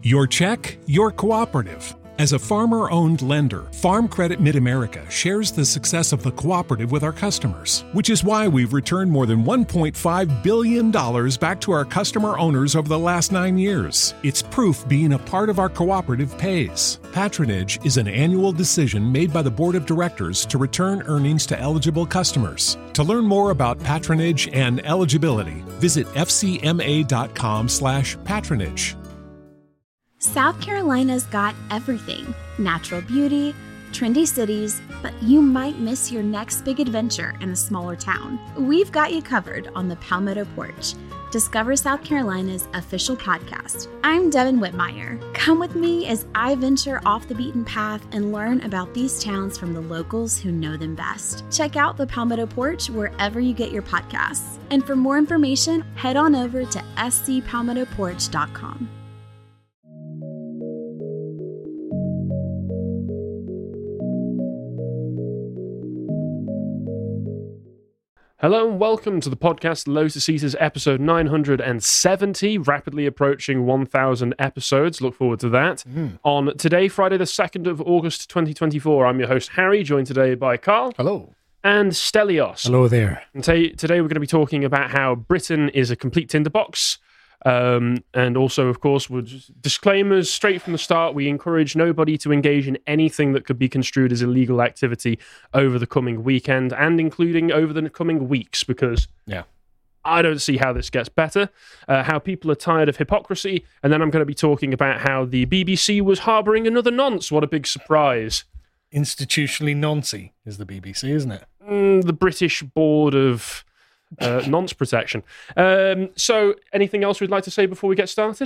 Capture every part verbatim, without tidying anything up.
Your check, your cooperative. As a farmer-owned lender, Farm Credit Mid-America shares the success of the cooperative with our customers, which is why we've returned more than one point five billion dollars back to our customer owners over the last nine years. It's proof being a part of our cooperative pays. Patronage is an annual decision made by the Board of Directors to return earnings to eligible customers. To learn more about patronage and eligibility, visit fcma.com slash patronage. South Carolina's got everything. Natural beauty, trendy cities, but you might miss your next big adventure in a smaller town. We've got you covered on the Palmetto Porch, Discover South Carolina's official podcast. I'm Devin Whitmire. Come with me as I venture off the beaten path and learn about these towns from the locals who know them best. Check out the Palmetto Porch wherever you get your podcasts. And for more information, head on over to s c palmetto porch dot com. Hello and welcome to the podcast Lotus Eaters episode nine hundred seventy, rapidly approaching one thousand episodes. Look forward to that. Mm. On today, Friday the second of August twenty twenty-four, I'm your host Harry, joined today by Carl. Hello. And Stelios. Hello there. And t- today we're going to be talking about how Britain is a complete tinderbox. Um, and also, of course, we're just disclaimers straight from the start. We encourage nobody to engage in anything that could be construed as illegal activity over the coming weekend and including over the coming weeks, because yeah, I don't see how this gets better, uh, how people are tired of hypocrisy. And then I'm going to be talking about how the B B C was harbouring another nonce. What a big surprise. Institutionally noncy is the B B C, isn't it? Mm, the British Board of... Uh, nonce protection. Um, so, anything else we'd like to say before we get started?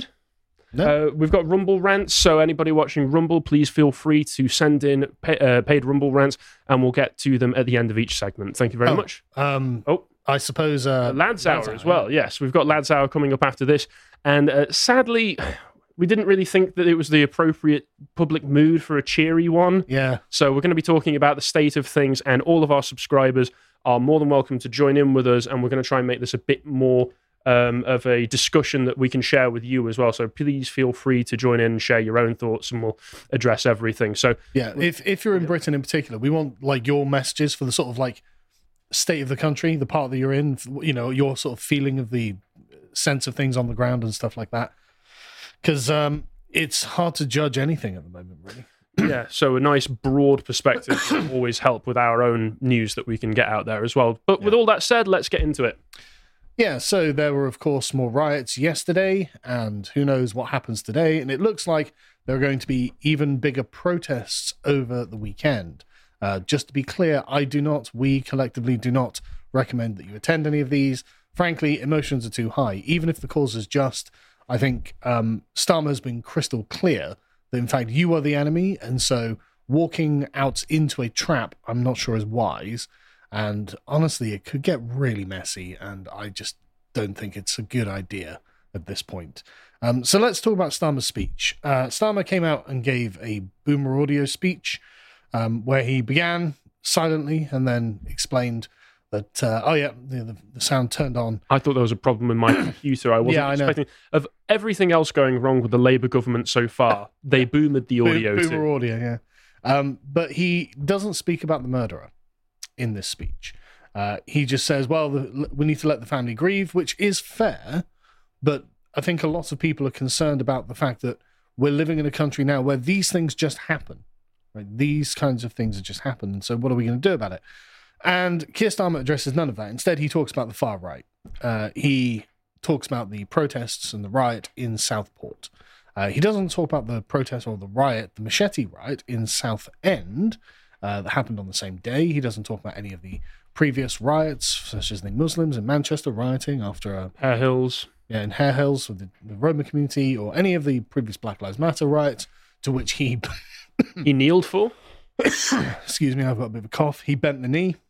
No. Uh, we've got Rumble rants, so anybody watching Rumble, please feel free to send in pay, uh, paid Rumble rants, and we'll get to them at the end of each segment. Thank you very oh, much. Um, oh, I suppose uh, uh, Lads Hour Lads as well. Yeah. Yes, we've got Lads Hour coming up after this, and uh, sadly, we didn't really think that it was the appropriate public mood for a cheery one. Yeah. So we're going to be talking about the state of things, and all of our subscribers are more than welcome to join in with us, and we're going to try and make this a bit more um, of a discussion that we can share with you as well. So please feel free to join in and share your own thoughts, and we'll address everything. So yeah, if if you're in Britain in particular, we want like your messages for the sort of like state of the country, the part that you're in, you know, your sort of feeling of the sense of things on the ground and stuff like that. Because um, it's hard to judge anything at the moment, really. Yeah, so a nice broad perspective will always help with our own news that we can get out there as well. But with yeah. all that said, let's get into it. Yeah, so there were, of course, more riots yesterday, and who knows what happens today. And it looks like there are going to be even bigger protests over the weekend. Uh, just to be clear, I do not, we collectively do not recommend that you attend any of these. Frankly, emotions are too high. Even if the cause is just, I think um, Starmer has been crystal clear that in fact you are the enemy, and so walking out into a trap I'm not sure is wise, and honestly it could get really messy, and I just don't think it's a good idea at this point. Um, so let's talk about Starmer's speech. Uh, Starmer came out and gave a Boomer Audio speech um, where he began silently and then explained that, uh, oh yeah, the, the sound turned on. I thought there was a problem with my computer. I wasn't yeah, I expecting... know. Of everything else going wrong with the Labour government so far, they boomed the audio Bo- too. Boomer audio, yeah. Um, but he doesn't speak about the murderer in this speech. Uh, he just says, well, the, we need to let the family grieve, which is fair, but I think a lot of people are concerned about the fact that we're living in a country now where these things just happen. Right? These kinds of things have just happened, so what are we going to do about it? And Keir Starmer addresses none of that. Instead, he talks about the far right. Uh, he talks about the protests and the riot in Southport. Uh, he doesn't talk about the protest or the riot, the machete riot in Southend uh, that happened on the same day. He doesn't talk about any of the previous riots, such as the Muslims in Manchester rioting after a... Hare Hills. Yeah, in Hare Hills with the, the Roma community, or any of the previous Black Lives Matter riots, to which he... he kneeled for? Excuse me, I've got a bit of a cough. He bent the knee.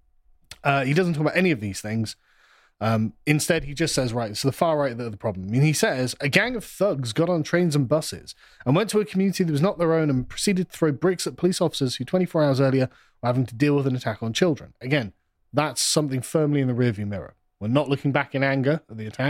Uh, he doesn't talk about any of these things. Um, instead, he just says, right, it's the far right that are the problem. I mean, he says, a gang of thugs got on trains and buses and went to a community that was not their own and proceeded to throw bricks at police officers who twenty-four hours earlier were having to deal with an attack on children. Again, that's something firmly in the rearview mirror. We're not looking back in anger at the attack.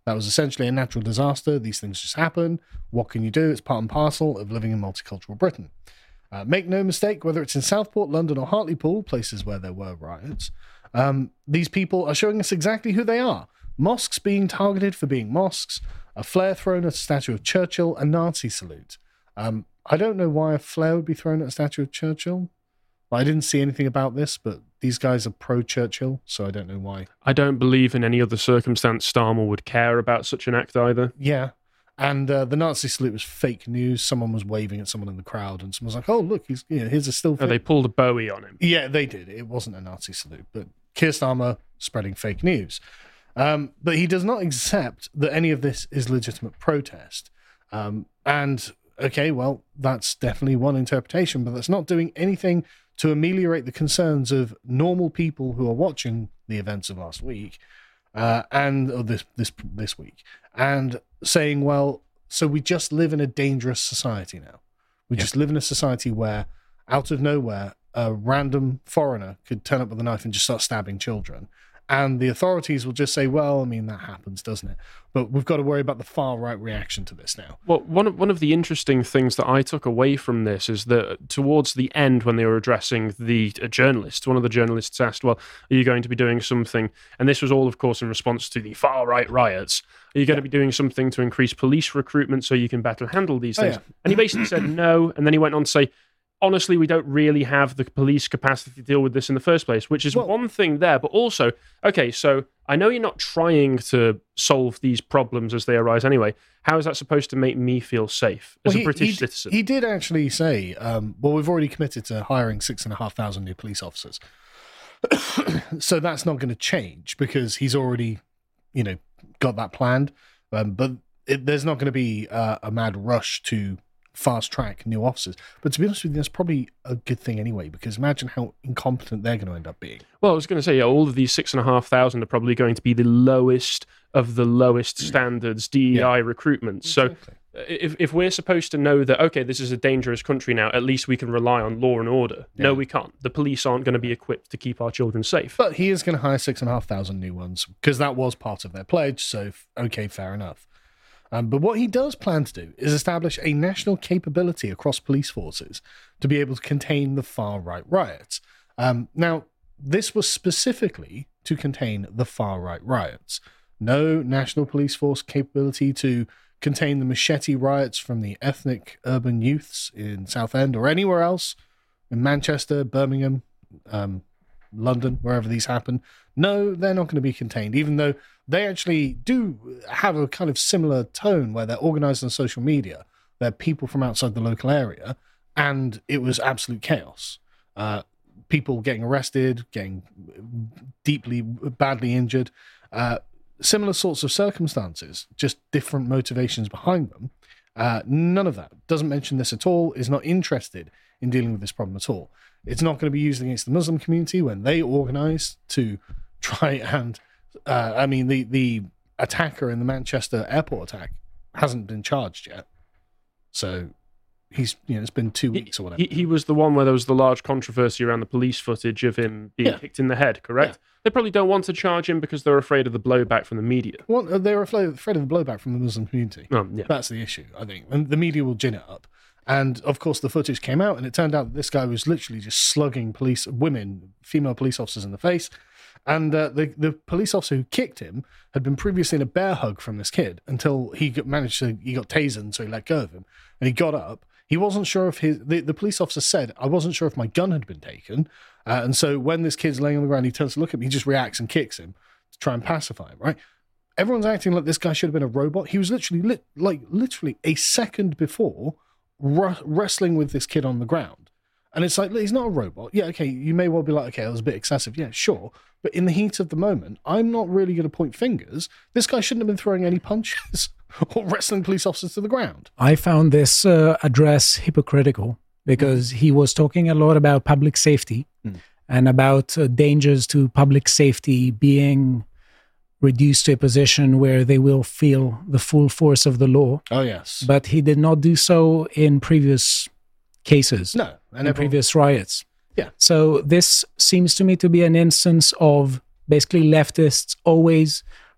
That was essentially a natural disaster. These things just happen. What can you do? It's part and parcel of living in multicultural Britain. Uh, make no mistake, whether it's in Southport, London, or Hartlepool, places where there were riots, um, these people are showing us exactly who they are. Mosques being targeted for being mosques, a flare thrown at a statue of Churchill, a Nazi salute. Um, I don't know why a flare would be thrown at a statue of Churchill. I didn't see anything about this, but these guys are pro-Churchill, so I don't know why. I don't believe in any other circumstance Starmer would care about such an act either. Yeah, and uh, the Nazi salute was fake news. Someone was waving at someone in the crowd, and someone was like, oh, look, he's, you know, here's a still... Oh, they pulled a Bowie on him. Yeah, they did. It wasn't a Nazi salute, but Keir Starmer spreading fake news. Um, but he does not accept that any of this is legitimate protest. Um, and, okay, well, that's definitely one interpretation, but that's not doing anything to ameliorate the concerns of normal people who are watching the events of last week uh, and or this this this week, and saying, well, so we just live in a dangerous society now. We yeah. just live in a society where, out of nowhere, a random foreigner could turn up with a knife and just start stabbing children. And the authorities will just say, well, I mean, that happens, doesn't it? But we've got to worry about the far-right reaction to this now. Well, one of, one of the interesting things that I took away from this is that towards the end, when they were addressing the uh, journalists, one of the journalists asked, well, are you going to be doing something? And this was all, of course, in response to the far-right riots. Are you going yeah. to be doing something to increase police recruitment so you can better handle these things? Oh, yeah. And he basically said no, and then he went on to say, honestly, we don't really have the police capacity to deal with this in the first place, which is well, one thing there. But also, okay, so I know you're not trying to solve these problems as they arise anyway. How is that supposed to make me feel safe as well, a British he, citizen? He did actually say, um, well, we've already committed to hiring six and a half thousand new police officers. So that's not going to change because he's already, you know, got that planned. Um, but it, there's not going to be uh, a mad rush to fast track new officers. But to be honest with you, that's probably a good thing anyway, because imagine how incompetent they're going to end up being. Well, I was going to say, yeah, all of these six and a half thousand are probably going to be the lowest of the lowest standards D E I yeah. recruitment. So exactly. if, if we're supposed to know that, okay, this is a dangerous country now, at least we can rely on law and order. Yeah. No, we can't. The police aren't going to be equipped to keep our children safe. But he is going to hire six and a half thousand new ones, because that was part of their pledge. So, okay, fair enough. Um, but what he does plan to do is establish a national capability across police forces to be able to contain the far-right riots. Um, now, this was specifically to contain the far-right riots. No national police force capability to contain the machete riots from the ethnic urban youths in Southend or anywhere else, in Manchester, Birmingham, um, London, wherever these happen. No, they're not going to be contained, even though they actually do have a kind of similar tone where they're organized on social media. They're people from outside the local area, and it was absolute chaos. Uh, people getting arrested, getting deeply, badly injured. Uh, similar sorts of circumstances, just different motivations behind them. Uh, none of that. Doesn't mention this at all, is not interested in dealing with this problem at all. It's not going to be used against the Muslim community when they organize to try and, uh, I mean, the, the attacker in the Manchester airport attack hasn't been charged yet. So he's, you know, it's been two weeks he, or whatever. He, he was the one where there was the large controversy around the police footage of him being yeah. kicked in the head, correct? Yeah. They probably don't want to charge him because they're afraid of the blowback from the media. Well, they're afraid, afraid of the blowback from the Muslim community. Um, yeah. That's the issue, I think. And the media will gin it up. And, of course, the footage came out, and it turned out that this guy was literally just slugging police, women, female police officers in the face. And uh, the, the police officer who kicked him had been previously in a bear hug from this kid until he got, managed to, he got tasered, so he let go of him. And he got up. He wasn't sure if his, the, the police officer said, I wasn't sure if my gun had been taken. Uh, and so when this kid's laying on the ground, he turns to look at me, he just reacts and kicks him to try and pacify him, right? Everyone's acting like this guy should have been a robot. He was literally, lit, like, literally a second before r- wrestling with this kid on the ground. And it's like, he's not a robot. Yeah, okay, you may well be like, okay, that was a bit excessive. Yeah, sure. But in the heat of the moment, I'm not really going to point fingers. This guy shouldn't have been throwing any punches or wrestling police officers to the ground. I found this uh, address hypocritical because he was talking a lot about public safety mm. and about uh, dangers to public safety being reduced to a position where they will feel the full force of the law. Oh, yes. But he did not do so in previous cases. No. And in everyone... previous riots. Yeah. So this seems to me to be an instance of basically leftists always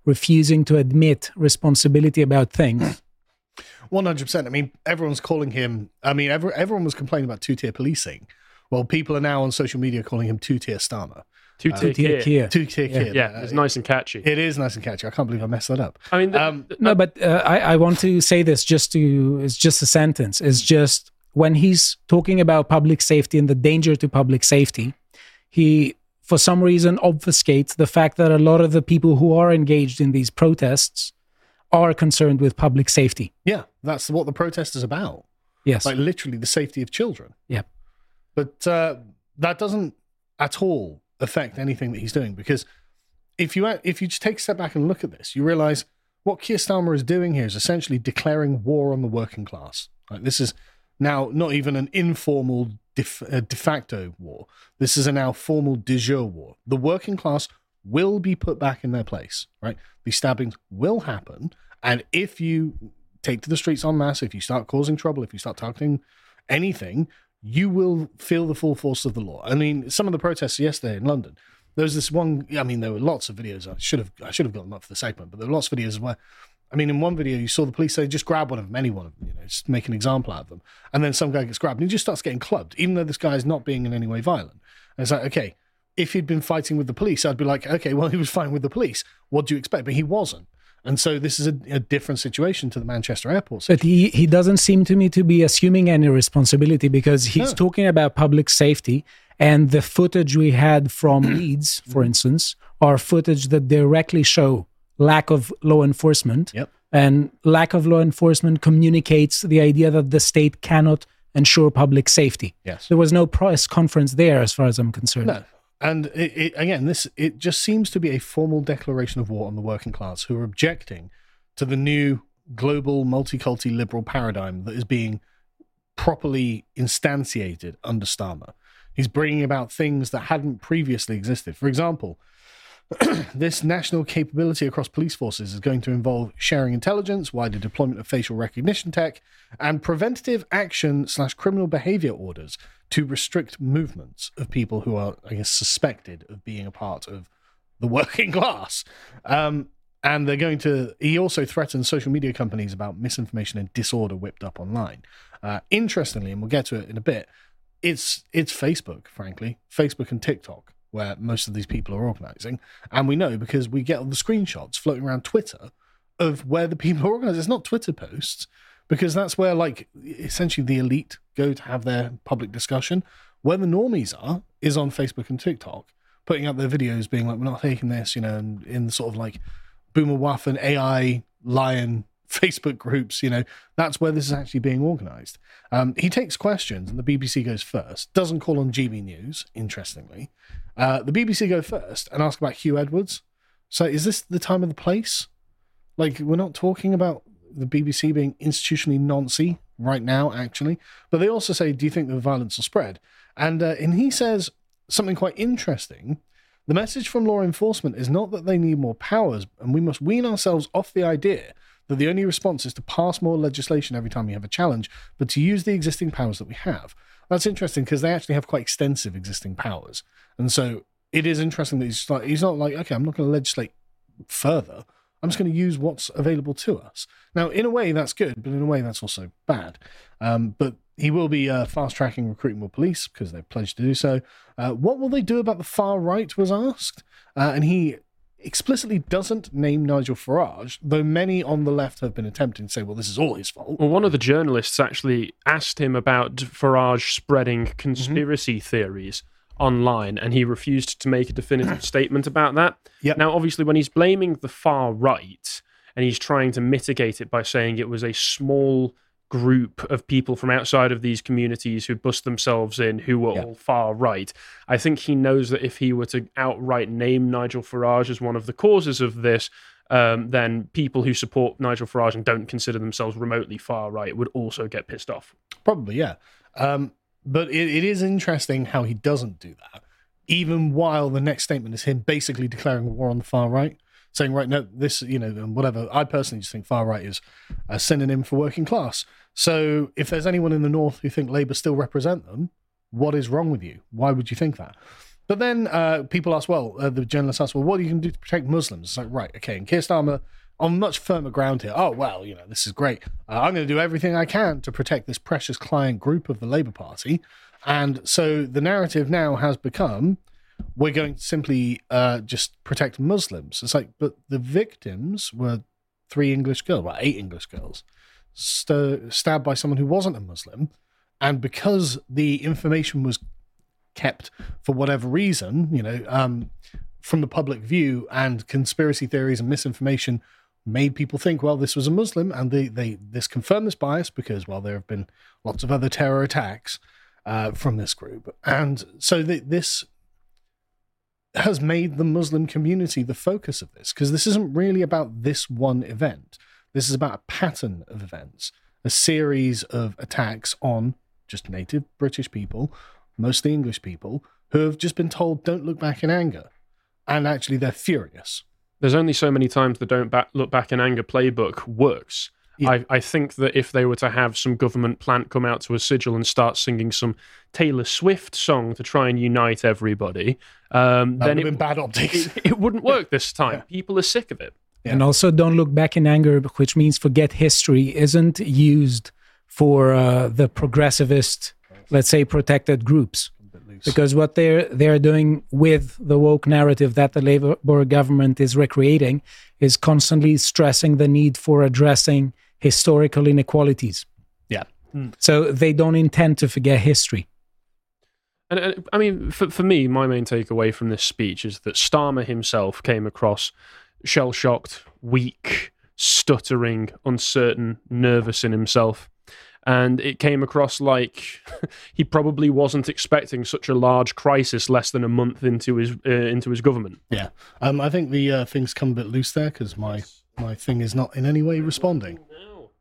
refusing to admit responsibility about things. one hundred percent. I mean, everyone's calling him, I mean, every, everyone was complaining about two-tier policing. Well, people are now on social media calling him two-tier Starmer. Two-tier Uh, Two-tier Keir. Two-tier Yeah. kid. Yeah, it's nice and catchy. It is nice and catchy. I can't believe I messed that up. I mean, the, Um, the- No, but uh, I, I want to say this just to, it's just a sentence. It's just when he's talking about public safety and the danger to public safety, he, for some reason, obfuscates the fact that a lot of the people who are engaged in these protests are concerned with public safety. yeah, that's what the protest is about. Yes. Like literally the safety of children. Yeah. But uh, that doesn't at all affect anything that he's doing, because if you if you just take a step back and look at this, you realize what Keir Starmer is doing here is essentially declaring war on the working class. Like, this is now not even an informal de, uh, de facto war. This is a now formal de jure war. The working class will be put back in their place, right? These stabbings will happen. And if you take to the streets en masse, if you start causing trouble, if you start targeting anything, you will feel the full force of the law. I mean, some of the protests yesterday in London, there was this one, I mean, there were lots of videos. I should have I should have got them up for the segment, but there were lots of videos where, I mean, in one video, you saw the police say, just grab one of them, any one of them, you know, just make an example out of them. And then some guy gets grabbed and he just starts getting clubbed, even though this guy is not being in any way violent. And it's like, okay, if he'd been fighting with the police, I'd be like, okay, well, he was fighting with the police. What do you expect? But he wasn't. And so this is a, a different situation to the Manchester airport But situation. he, he doesn't seem to me to be assuming any responsibility, because he's No. talking about public safety, and the footage we had from Leeds, for instance, are footage that directly show lack of law enforcement. Yep. And lack of law enforcement communicates the idea that the state cannot ensure public safety. Yes. There was no press conference there, as far as I'm concerned. No. And it, it, again, this it just seems to be a formal declaration of war on the working class, who are objecting to the new global multiculti liberal paradigm that is being properly instantiated under Starmer. He's bringing about things that hadn't previously existed. For example, this national capability across police forces is going to involve sharing intelligence, wider deployment of facial recognition tech, and preventative action slash criminal behavior orders to restrict movements of people who are, I guess, suspected of being a part of the working class. Um, and they're going to, he also threatens social media companies about misinformation and disorder whipped up online. Uh, interestingly, and we'll get to it in a bit, it's it's Facebook, frankly, Facebook and TikTok, where most of these people are organizing. And we know because we get all the screenshots floating around Twitter of where the people are organizing. It's not Twitter posts, because that's where, like, essentially the elite go to have their public discussion. Where the normies are is on Facebook and TikTok, putting up their videos being like, we're not taking this, you know, and in the sort of like Boomer Waffen, A I, Lion Facebook groups, you know, that's where this is actually being organized. Um, he takes questions and the B B C goes first, doesn't call on G B News, interestingly. Uh, the B B C go first and ask about Hugh Edwards. So is this the time and the place? Like, we're not talking about the B B C being institutionally noncy right now, actually. But they also say, do you think the violence will spread? And, uh, and he says something quite interesting. The message from law enforcement is not that they need more powers, and we must wean ourselves off the idea that the only response is to pass more legislation every time we have a challenge, but to use the existing powers that we have. That's interesting, because they actually have quite extensive existing powers. And so it is interesting that he's, like, he's not like, okay, I'm not going to legislate further. I'm just going to use what's available to us. Now, in a way, that's good, but in a way, that's also bad. Um, but he will be uh, fast-tracking recruiting more police, because they've pledged to do so. Uh, what will they do about the far right, was asked. Uh, and he explicitly doesn't name Nigel Farage, though many on the left have been attempting to say, well, this is all his fault. Well, one of the journalists actually asked him about Farage spreading conspiracy mm-hmm. theories online, and he refused to make a definitive statement about that. Yep. Now, obviously, when he's blaming the far right, and he's trying to mitigate it by saying it was a small group of people from outside of these communities who bust themselves in who were yeah. all far right, I think he knows that if he were to outright name Nigel Farage as one of the causes of this, um, then people who support Nigel Farage and don't consider themselves remotely far right would also get pissed off. Probably, yeah. Um, but it, it is interesting how he doesn't do that, even while the next statement is him basically declaring war on the far right, saying, right, no, this, you know, and whatever. I personally just think far right is a synonym for working class. So if there's anyone in the north who think Labour still represent them, what is wrong with you? Why would you think that? But then uh, people ask, well, uh, the journalists ask, well, what are you going to do to protect Muslims? It's like, right, okay, and Keir Starmer on much firmer ground here. Oh, well, you know, this is great. Uh, I'm going to do everything I can to protect this precious client group of the Labour Party. And so the narrative now has become, we're going to simply uh, just protect Muslims. It's like, but the victims were three English girls, well, eight English girls, st- stabbed by someone who wasn't a Muslim. And because the information was kept for whatever reason, you know, um, from the public view, and conspiracy theories and misinformation made people think, well, this was a Muslim, and they, they this confirmed this bias because, well, there have been lots of other terror attacks uh, from this group. And so the, this has made the Muslim community the focus of this, because this isn't really about this one event. This is about a pattern of events, a series of attacks on just native British people, mostly English people, who have just been told, don't look back in anger. And actually, they're furious. There's only so many times the don't back, look back in anger playbook works. Yeah. I, I think that if they were to have some government plant come out to a sigil and start singing some Taylor Swift song to try and unite everybody, um, that then would it, have been bad optics. It, it wouldn't work this time. Yeah. People are sick of it. Yeah. And also, don't look back in anger, which means forget history, isn't used for uh, the progressivist, let's say, protected groups. Because what they're they're doing with the woke narrative that the Labour government is recreating is constantly stressing the need for addressing historical inequalities. Yeah. Mm. So they don't intend to forget history. And, and I mean, for, for me, my main takeaway from this speech is that Starmer himself came across shell-shocked, weak, stuttering, uncertain, nervous in himself. And it came across like he probably wasn't expecting such a large crisis less than a month into his uh, into his government. Yeah, um, I think the uh, things come a bit loose there because my, my thing is not in any way responding. No.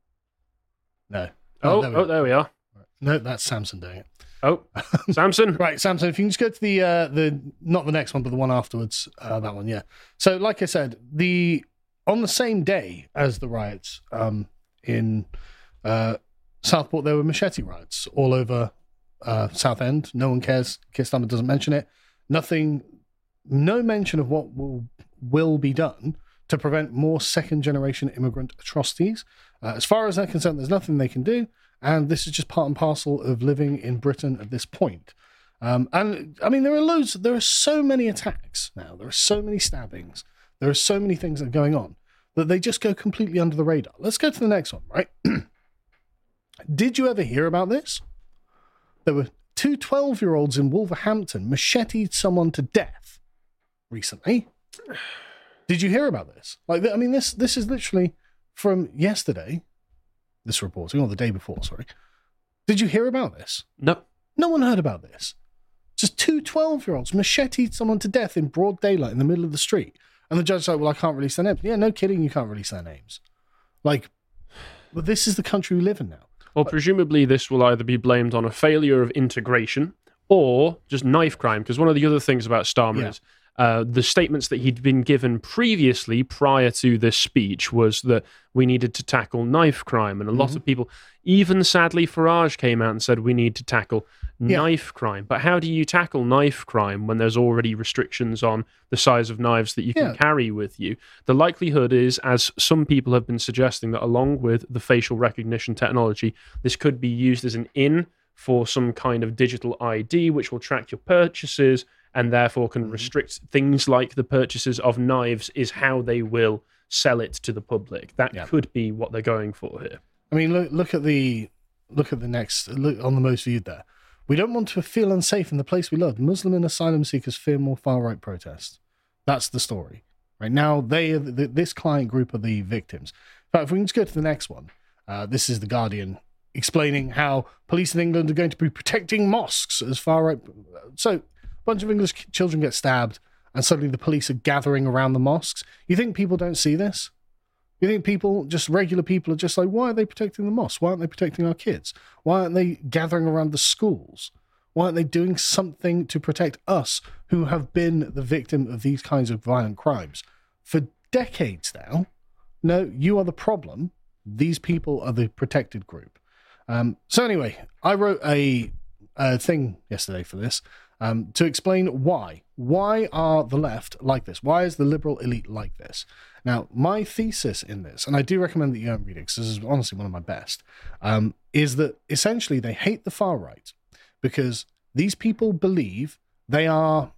No. Oh, oh, there we, oh, there we are. No, that's Samson doing it. Oh, Samson. Right, Samson. If you can just go to the uh, the not the next one, but the one afterwards. Uh, that one, yeah. So, like I said, the on the same day as the riots um, in. Uh, Southport, there were machete riots all over uh, Southend. No one cares. Keir Starmer doesn't mention it. Nothing, no mention of what will will be done to prevent more second-generation immigrant atrocities. Uh, as far as they're concerned, there's nothing they can do, and this is just part and parcel of living in Britain at this point. Um, and, I mean, there are loads, there are so many attacks now. There are so many stabbings. There are so many things that are going on that they just go completely under the radar. Let's go to the next one, right? Did you ever hear about this? There were two twelve-year-olds in Wolverhampton macheted someone to death recently. Did you hear about this? Like, I mean, this this is literally from yesterday, this reporting, or the day before, sorry. Did you hear about this? No. No one heard about this. Just two twelve-year-olds macheted someone to death in broad daylight in the middle of the street. And the judge's like, well, I can't release their names. Yeah, no kidding, you can't release their names. Like, well, this is the country we live in now. Well, presumably this will either be blamed on a failure of integration or just knife crime, because one of the other things about Starmer Yeah. is uh, the statements that he'd been given previously prior to this speech was that we needed to tackle knife crime. And a lot Mhm. of people, even sadly Farage came out and said we need to tackle Yeah. knife crime. But how do you tackle knife crime when there's already restrictions on the size of knives that you can Yeah. carry with you? The likelihood is, as some people have been suggesting, that along with the facial recognition technology, this could be used as an in for some kind of digital I D, which will track your purchases and therefore can restrict things like the purchases of knives, is how they will sell it to the public. That Yeah. could be what they're going for here. I mean, look look at the look at the next look on the most viewed there. We don't want to feel unsafe in the place we love. Muslim and asylum seekers fear more far-right protests. That's the story. Right now, they are the, this client group are the victims. In fact, if we can just go to the next one, uh, this is the Guardian explaining how police in England are going to be protecting mosques as far-right. So, a bunch of English children get stabbed, and suddenly the police are gathering around the mosques. You think people don't see this? You think people, just regular people, are just like, why are they protecting the mosque? Why aren't they protecting our kids? Why aren't they gathering around the schools? Why aren't they doing something to protect us who have been the victim of these kinds of violent crimes for decades now? No, you are the problem. These people are the protected group. Um, so anyway, I wrote a, a thing yesterday for this. um, to explain why. Why are the left like this? Why is the liberal elite like this? Now, my thesis in this, and I do recommend that you go and read it because this is honestly one of my best, um, is that essentially they hate the far right because these people believe they are,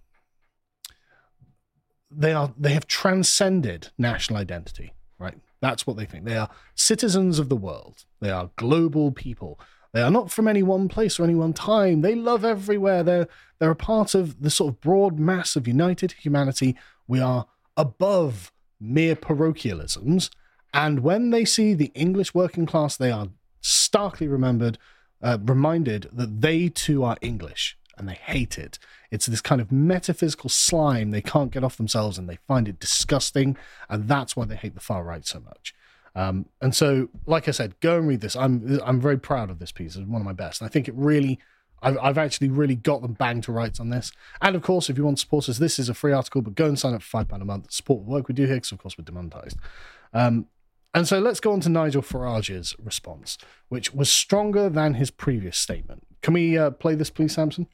they are, they have transcended national identity, right? That's what they think. They are citizens of the world. They are global people. They are not from any one place or any one time. They love everywhere. They're, they're a part of the sort of broad mass of united humanity. We are above mere parochialisms. And when they see the English working class, they are starkly remembered, uh, reminded that they too are English, and they hate it. It's this kind of metaphysical slime they can't get off themselves, and they find it disgusting, and that's why they hate the far right so much. Um, and so, like I said, go and read this. I'm I'm very proud of this piece. It's one of my best. And I think it really, I've, I've actually really got them bang to rights on this. And of course, if you want to support us, this is a free article, but go and sign up for five pounds a month. Support the work we do here, because of course we're demonetized. Um, and so let's go on to Nigel Farage's response, which was stronger than his previous statement. Can we uh, play this, please, Samson?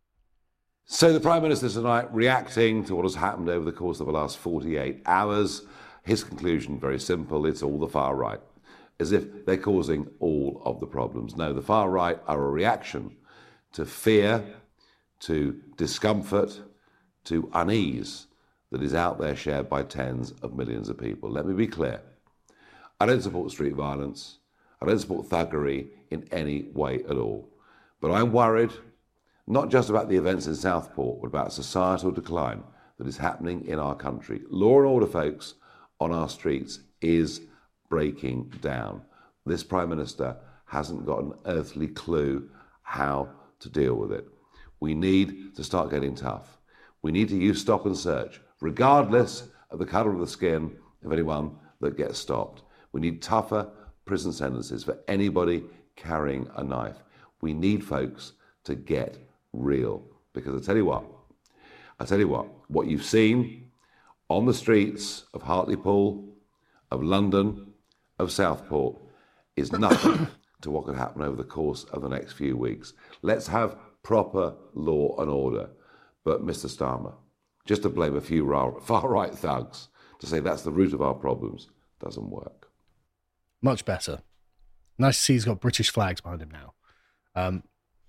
So the Prime Minister tonight reacting to what has happened over the course of the last forty-eight hours. His conclusion, very simple, it's all the far right, as if they're causing all of the problems. No, the far right are a reaction to fear, to discomfort, to unease that is out there shared by tens of millions of people. Let me be clear. I don't support street violence. I don't support thuggery in any way at all. But I'm worried, not just about the events in Southport, but about societal decline that is happening in our country. Law and order, folks, on our streets is breaking down. This Prime Minister hasn't got an earthly clue how to deal with it. We need to start getting tough. We need to use stop and search, regardless of the colour of the skin of anyone that gets stopped. We need tougher prison sentences for anybody carrying a knife. We need folks to get real. Because I tell you what, I tell you what, what you've seen on the streets of Hartlepool, of London, of Southport is nothing to what could happen over the course of the next few weeks. Let's have proper law and order. But Mister Starmer, just to blame a few far-right thugs to say that's the root of our problems doesn't work. Much better. Nice to see he's got British flags behind him now. Um,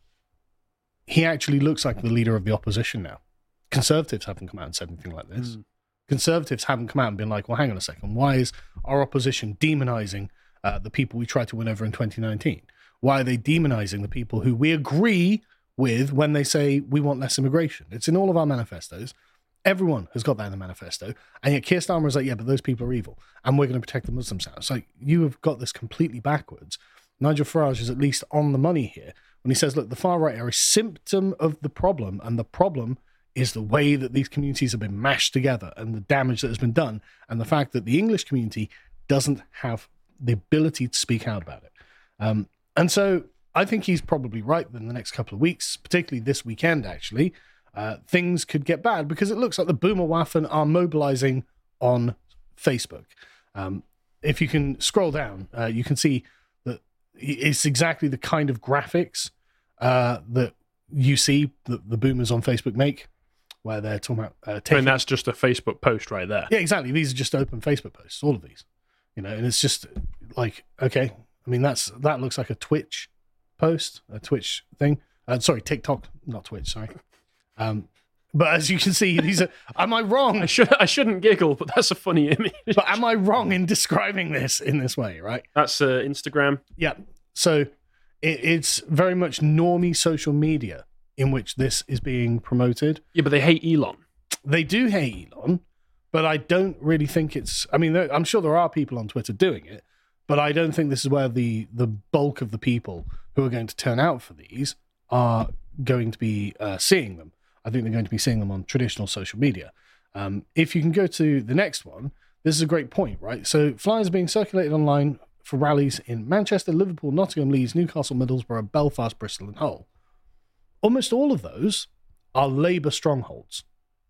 he actually looks like the leader of the opposition now. Conservatives haven't come out and said anything like this. Mm. Conservatives haven't come out and been like, well, hang on a second, why is our opposition demonizing uh, the people we tried to win over in twenty nineteen? Why are they demonizing the people who we agree with when they say we want less immigration? It's in all of our manifestos. Everyone has got that in the manifesto. And yet Keir Starmer is like, yeah, but those people are evil, and we're going to protect the Muslims now. It's like, you have got this completely backwards. Nigel Farage is at least on the money here when he says, look, the far right are a symptom of the problem, and the problem is the way that these communities have been mashed together and the damage that has been done, and the fact that the English community doesn't have the ability to speak out about it. Um, and so I think he's probably right in the next couple of weeks, particularly this weekend, actually, uh, things could get bad because it looks like the Boomer Waffen are mobilizing on Facebook. Um, if you can scroll down, uh, you can see that it's exactly the kind of graphics uh, that you see that the boomers on Facebook make, where they're talking about uh, taking... And that's just a Facebook post right there. Yeah, exactly. These are just open Facebook posts, all of these. You know, and it's just like, okay, I mean, that's that looks like a Twitch post, a Twitch thing. Uh, sorry, TikTok, not Twitch, sorry. Um, but as you can see, these are... Am I wrong? I, should, I shouldn't giggle, but that's a funny image. But am I wrong in describing this in this way, right? That's uh, Instagram. Yeah. So it, it's very much normie social media in which this is being promoted. Yeah, but they hate Elon. They do hate Elon, but I don't really think it's... I mean, I'm sure there are people on Twitter doing it, but I don't think this is where the, the bulk of the people who are going to turn out for these are going to be uh, seeing them. I think they're going to be seeing them on traditional social media. Um, if you can go to the next one, this is a great point, right? So flyers are being circulated online for rallies in Manchester, Liverpool, Nottingham, Leeds, Newcastle, Middlesbrough, Belfast, Bristol and Hull. Almost all of those are Labour strongholds.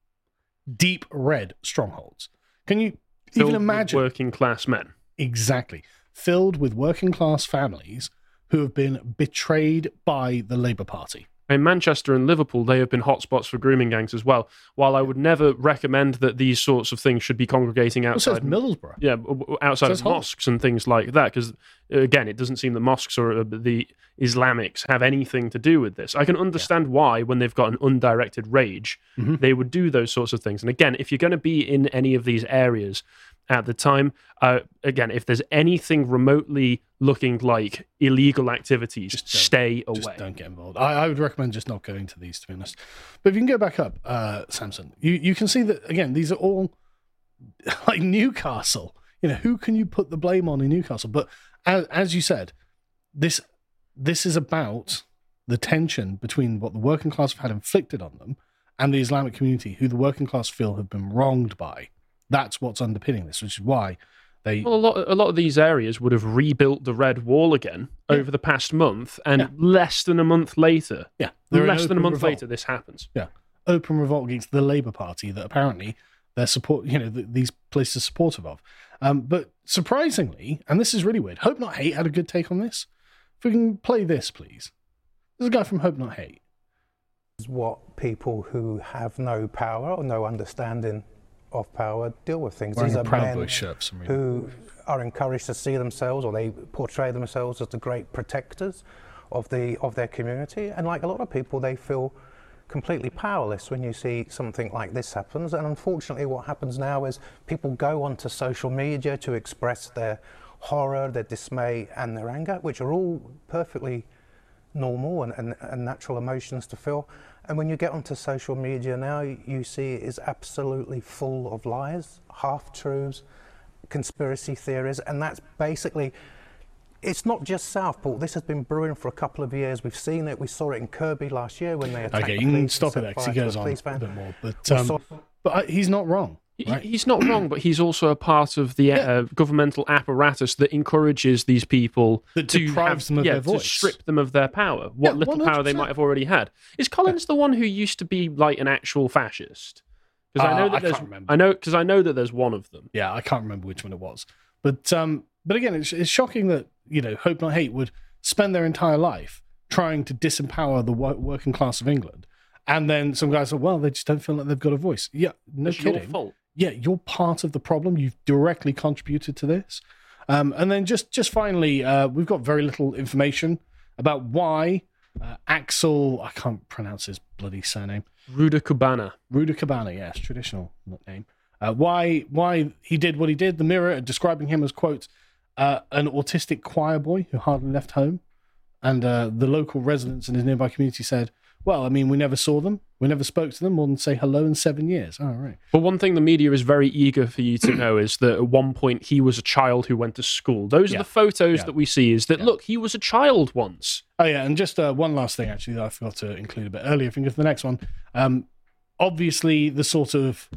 Deep red strongholds. Can you Filled even imagine? With working class men. Exactly. Filled with working class families who have been betrayed by the Labour Party. In Manchester and Liverpool, they have been hotspots for grooming gangs as well. While I would never recommend that these sorts of things should be congregating outside, well, Middlesbrough, yeah, outside of mosques and things like that, because again, it doesn't seem that mosques or the Islamics have anything to do with this. I can understand yeah. why, when they've got an undirected rage, mm-hmm. they would do those sorts of things. And again, if you're going to be in any of these areas at the time, uh, again, if there's anything remotely looking like illegal activities, just stay away. Just don't get involved. I, I would recommend just not going to these, to be honest. But if you can go back up, uh, Samson, you, you can see that, again, these are all like Newcastle. You know, who can you put the blame on in Newcastle? But as, as you said, this this is about the tension between what the working class have had inflicted on them and the Islamic community, who the working class feel have been wronged by. That's what's underpinning this, which is why they... Well, a lot, a lot of these areas would have rebuilt the Red Wall again yeah. over the past month, and yeah. less than a month later, yeah, less than a month revolt. later, this happens. Yeah, open revolt against the Labour Party that apparently they're support, you know, th- these places are supportive of. Um, but surprisingly, and this is really weird, Hope Not Hate had a good take on this. If we can play this, please. There's a guy from Hope Not Hate. What people who have no power or no understanding of power deal with things. Wearing These a are Proud men Boy shirt for some reason. who are encouraged to see themselves, or they portray themselves as the great protectors of the of their community. And like a lot of people, they feel completely powerless when you see something like this happens. And unfortunately, what happens now is people go onto social media to express their horror, their dismay, and their anger, which are all perfectly normal and, and, and natural emotions to feel. And when you get onto social media now, you see it is absolutely full of lies, half-truths, conspiracy theories, and that's basically, it's not just Southport. This has been brewing for a couple of years. We've seen it. We saw it in Kirby last year when they attacked okay, the you police. can stop it there because he goes on a bit more. But, um, saw- but I, he's not wrong. Right. He's not wrong, but he's also a part of the yeah. uh, governmental apparatus that encourages these people that to deprives have, them of yeah, their voice, to strip them of their power, what yeah, little one hundred percent power they might have already had. Is Collins yeah. the one who used to be like an actual fascist? Because uh, I know that I there's, can't remember. I know because I know that there's one of them. Yeah, I can't remember which one it was, but um, but again, it's, it's shocking that you know Hope Not Hate would spend their entire life trying to disempower the working class of England, and then some guys say, well, they just don't feel like they've got a voice. Yeah, no it's kidding. Your fault. Yeah, you're part of the problem. You've directly contributed to this. Um, and then just just finally, uh, we've got very little information about why uh, Axel, I can't pronounce his bloody surname. Rudakubana. Rudakubana, yes, traditional name. Uh, why why he did what he did. The Mirror describing him as, quote, uh, an autistic choir boy who hardly left home. And uh, the local residents in his nearby community said, well, I mean, we never saw them. We never spoke to them more than say hello in seven years. Oh, right. But one thing the media is very eager for you to know is that at one point he was a child who went to school. Those yeah. are the photos yeah. that we see is that, yeah. look, he was a child once. Oh, yeah. And just uh, one last thing, actually, that I forgot to include a bit earlier. If you can go to the next one. Um, obviously, the sort of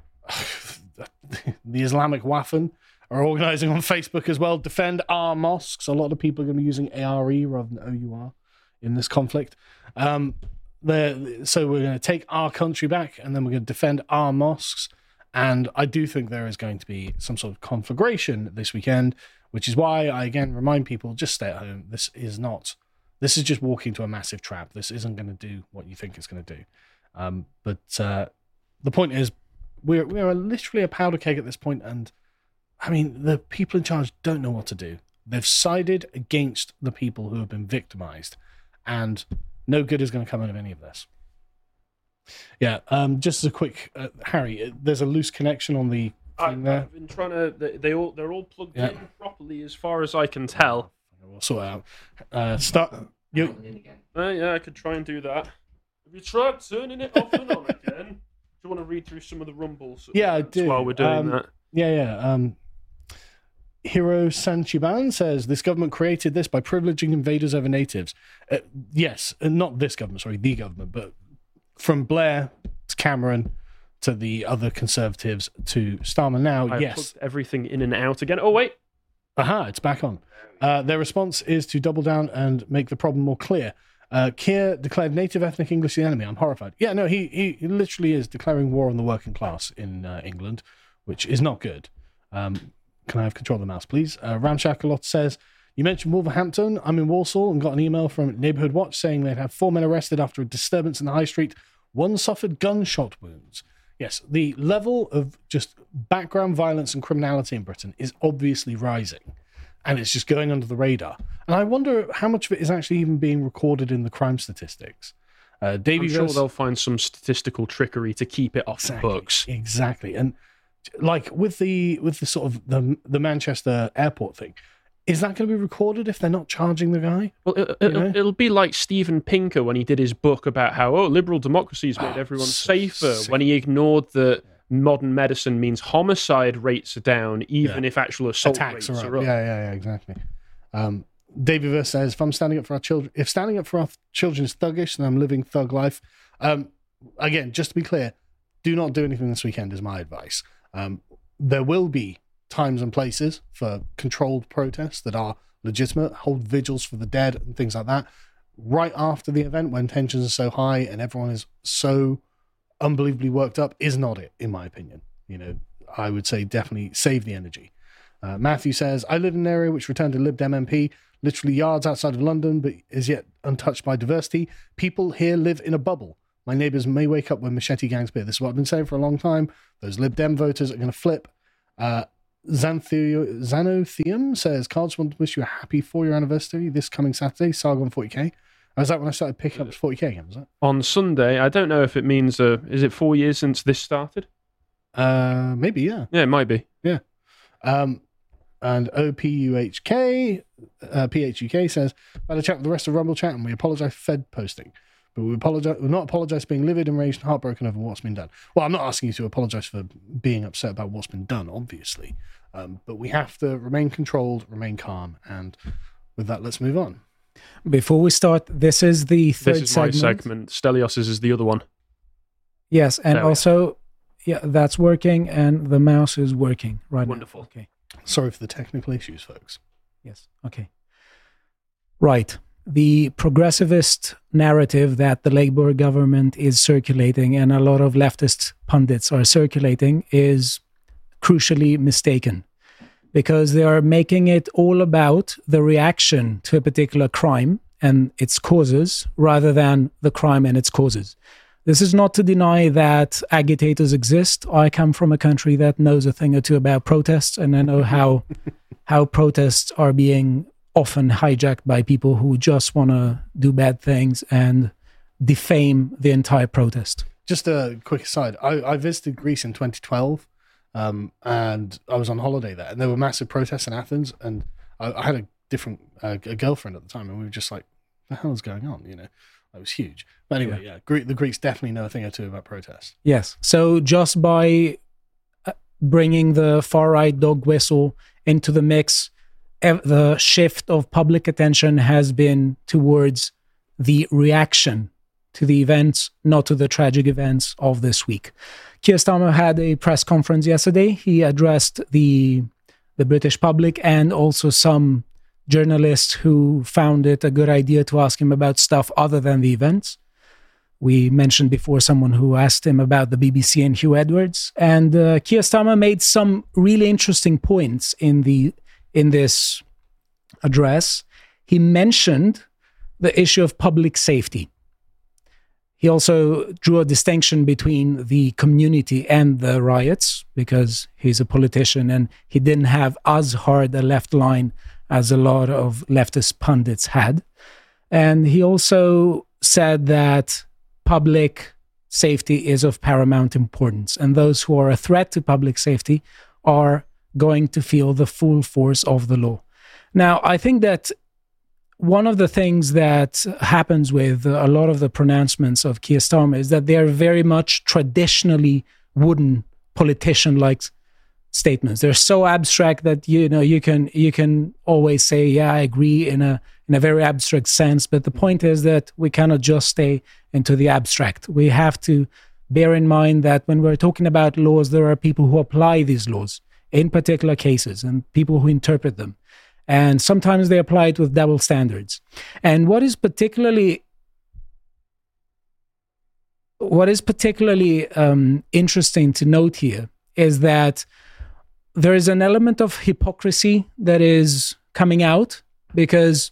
the Islamic Waffen are organising on Facebook as well. Defend our mosques. A lot of people are going to be using A R E rather than O U R in this conflict. Um, so we're going to take our country back, and then we're going to defend our mosques. And I do think there is going to be some sort of conflagration this weekend, which is why I again remind people, just stay at home. This is not, this is just walking to a massive trap. This isn't going to do what you think it's going to do. Um, but uh, the point is, we're we're literally a powder keg at this point, and I mean, the people in charge don't know what to do. They've sided against the people who have been victimized, and no good is going to come out of any of this. Yeah, um, just as a quick, uh, Harry, there's a loose connection on the thing there. I've been trying to, they, they all, they're all plugged yeah. in properly as far as I can tell. We'll sort it out. Uh, start. You. Uh, yeah, I could try and do that. Have you tried turning it off and on again? Do you want to read through some of the rumbles? Yeah, I do. While we're doing um, that. Yeah, yeah. Um, Hiro Sanchiban says this government created this by privileging invaders over natives. Uh, yes, not this government, sorry, the government, but from Blair to Cameron to the other Conservatives to Starmer now, I've yes. plugged everything in and out again. Oh, wait. Aha, it's back on. Uh, their response is to double down and make the problem more clear. Uh, Keir declared native ethnic English the enemy. I'm horrified. Yeah, no, he, he, he literally is declaring war on the working class in uh, England, which is not good. Um, Can I have control of the mouse, please? Uh, Ramshackle says, You mentioned Wolverhampton. I'm in Walsall and got an email from Neighbourhood Watch saying they'd have four men arrested after a disturbance in the high street. One suffered gunshot wounds. Yes, the level of just background violence and criminality in Britain is obviously rising, and it's just going under the radar. And I wonder how much of it is actually even being recorded in the crime statistics. Uh, Davey I'm sure Verse, they'll find some statistical trickery to keep it off exactly, the books. Exactly, and like with the with the sort of the the Manchester airport thing. Is that going to be recorded if they're not charging the guy? Well, it, it'll, it'll be like Steven Pinker when he did his book about how, oh, liberal democracies made oh, everyone so safer, sick. when he ignored that modern medicine means homicide rates are down, even Yeah. if actual assault Attacks rates are up. are up. Yeah, yeah, yeah, exactly. Um, David Verse says, if I'm standing up for our children, if standing up for our children is thuggish, then I'm living thug life. Um, again, just to be clear, do not do anything this weekend is my advice. Um, there will be times and places for controlled protests that are legitimate, hold vigils for the dead and things like that. Right after the event, when tensions are so high and everyone is so unbelievably worked up, is not it, in my opinion. You know, I would say definitely save the energy. Uh, Matthew says, I live in an area which returned a Lib Dem M P, literally yards outside of London, but is yet untouched by diversity. People here live in a bubble. My neighbours may wake up when machete gangs appear. This is what I've been saying for a long time. Those Lib Dem voters are going to flip. Uh, Xantheo- Xanotheum says, Cards want to wish you a happy four-year anniversary this coming Saturday, Sargon forty K. Oh, is that when I started picking up forty K again, was that? On Sunday, I don't know if it means, uh, is it four years since this started? Uh, maybe, yeah. Yeah, it might be. Yeah. Um, and O P U H K, uh, P H U K says, I had a chat with the rest of Rumble Chat and we apologise for Fed posting. But we apologize, we'll not apologise for being livid, enraged, and heartbroken over what's been done. Well, I'm not asking you to apologise for being upset about what's been done, obviously. Um, but we have to remain controlled, remain calm. And with that, let's move on. Before we start, this is the third This is segment. my segment. Stelios's is the other one. Yes, and There we also, yeah, that's working, and the mouse is working right Wonderful. now. Okay. Sorry for the technical issues, folks. Yes. Okay. Right. The progressivist narrative that the Labour government is circulating and a lot of leftist pundits are circulating is crucially mistaken, because they are making it all about the reaction to a particular crime and its causes rather than the crime and its causes. This is not to deny that agitators exist. I come from a country that knows a thing or two about protests, and I know how how protests are being often hijacked by people who just want to do bad things and defame the entire protest. Just a quick aside. I, I visited Greece in twenty twelve, um, and I was on holiday there, and there were massive protests in Athens, and I, I had a different uh, a girlfriend at the time, and we were just like, "What the hell is going on?" You know, it was huge. But anyway, yeah, yeah Gre- the Greeks definitely know a thing or two about protests. Yes. So just by bringing the far-right dog whistle into the mix, the shift of public attention has been towards the reaction to the events, not to the tragic events of this week. Keir Starmer had a press conference yesterday. He addressed the the British public and also some journalists who found it a good idea to ask him about stuff other than the events. We mentioned before someone who asked him about the B B C and Hugh Edwards. And uh, Keir Starmer made some really interesting points in the in this address. He mentioned the issue of public safety. He also drew a distinction between the community and the riots, because he's a politician and he didn't have as hard a left line as a lot of leftist pundits had. And he also said that public safety is of paramount importance, and those who are a threat to public safety are going to feel the full force of the law. Now, I think that one of the things that happens with a lot of the pronouncements of Keir Starmer is that they are very much traditionally wooden politician-like statements. They're so abstract that you know you can you can always say, "Yeah, I agree," in a in a very abstract sense. But the point is that we cannot just stay into the abstract. We have to bear in mind that when we're talking about laws, there are people who apply these laws in particular cases and people who interpret them. And sometimes they apply it with double standards. And what is particularly what is particularly um, interesting to note here is that there is an element of hypocrisy that is coming out because,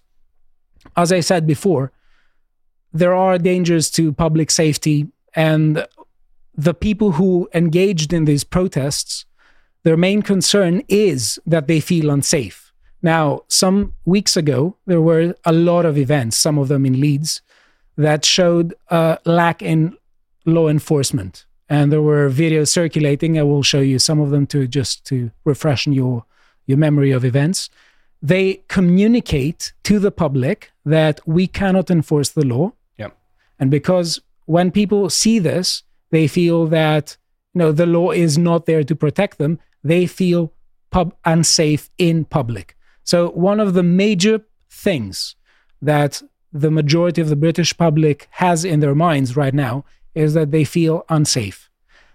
as I said before, there are dangers to public safety, and the people who engaged in these protests, their main concern is that they feel unsafe. Now, some weeks ago, there were a lot of events, some of them in Leeds, that showed a lack in law enforcement. And there were videos circulating. I will show you some of them to just to refresh your, your memory of events. They communicate to the public that we cannot enforce the law. Yep. And because when people see this, they feel that, you know, the law is not there to protect them. They feel pub- unsafe in public. So one of the major things that the majority of the British public has in their minds right now is that they feel unsafe.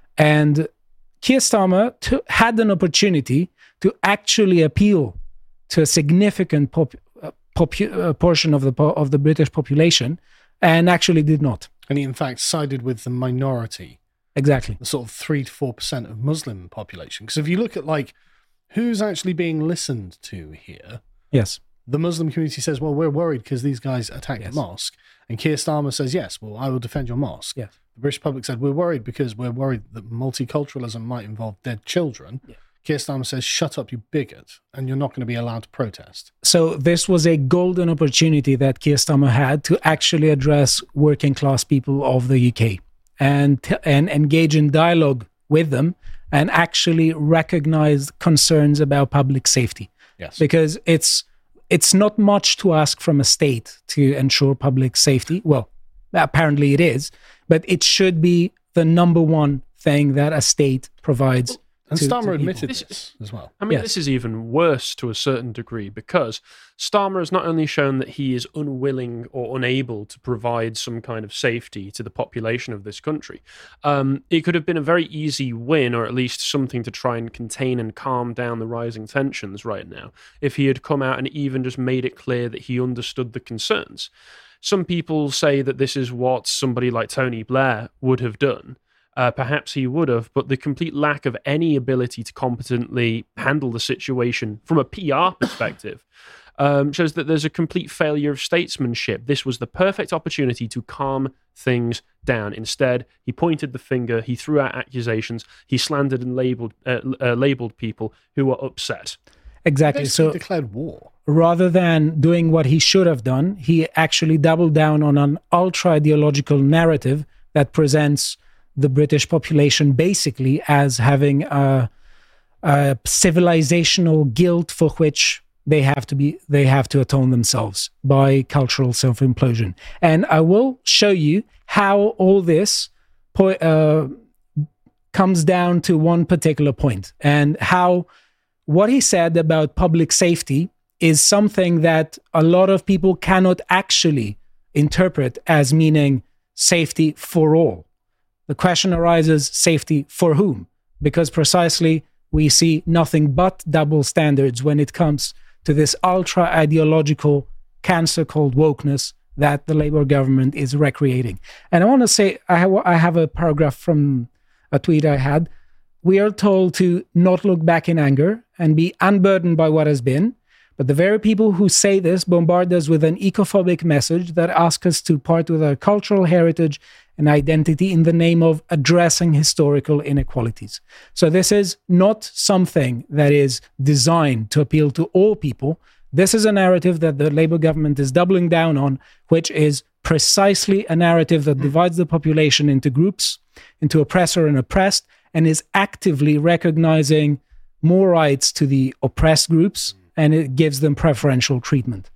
And Keir Starmer t- had an opportunity to actually appeal to a significant pop- uh, popu- uh, portion of the po- of the British population, and actually did not. And he, in fact, sided with the minority. Exactly. The sort of three to four percent of Muslim population. Because if you look at, like, who's actually being listened to here, yes, the Muslim community says, well, we're worried because these guys attacked yes. the mosque. And Keir Starmer says, yes, well, I will defend your mosque. Yes. The British public said, we're worried because we're worried that multiculturalism might involve dead children. Yeah. Keir Starmer says, shut up, you bigot, and you're not going to be allowed to protest. So this was a golden opportunity that Keir Starmer had to actually address working class people of the U K and, and engage in dialogue with them and actually recognize concerns about public safety. Yes. Because it's it's not much to ask from a state to ensure public safety. Well, apparently it is, but it should be the number one thing that a state provides. And to, Starmer to admitted this, this as well. I mean, yes. this is even worse to a certain degree because Starmer has not only shown that he is unwilling or unable to provide some kind of safety to the population of this country. Um, it could have been a very easy win, or at least something to try and contain and calm down the rising tensions right now, if he had come out and even just made it clear that he understood the concerns. Some people say that this is what somebody like Tony Blair would have done. Uh, perhaps he would have, but the complete lack of any ability to competently handle the situation from a P R perspective um, shows that there's a complete failure of statesmanship. This was the perfect opportunity to calm things down. Instead, he pointed the finger, he threw out accusations, he slandered and labeled uh, uh, labeled people who were upset. Exactly. He so declared war. Rather than doing what he should have done, he actually doubled down on an ultra ideological narrative that presents the British population basically as having a, a civilizational guilt for which they have to be they have to atone themselves by cultural self-implosion. And I will show you how all this po- uh, comes down to one particular point, and how what he said about public safety is something that a lot of people cannot actually interpret as meaning safety for all. The question arises, safety for whom? Because precisely we see nothing but double standards when it comes to this ultra ideological cancer called wokeness that the Labour government is recreating. And I want to say, I have, I have a paragraph from a tweet I had. We are told to not look back in anger and be unburdened by what has been. But the very people who say this bombard us with an ecophobic message that asks us to part with our cultural heritage and identity in the name of addressing historical inequalities. So this is not something that is designed to appeal to all people. This is a narrative that the Labour government is doubling down on, which is precisely a narrative that divides the population into groups, into oppressor and oppressed, and is actively recognizing more rights to the oppressed groups, and it gives them preferential treatment.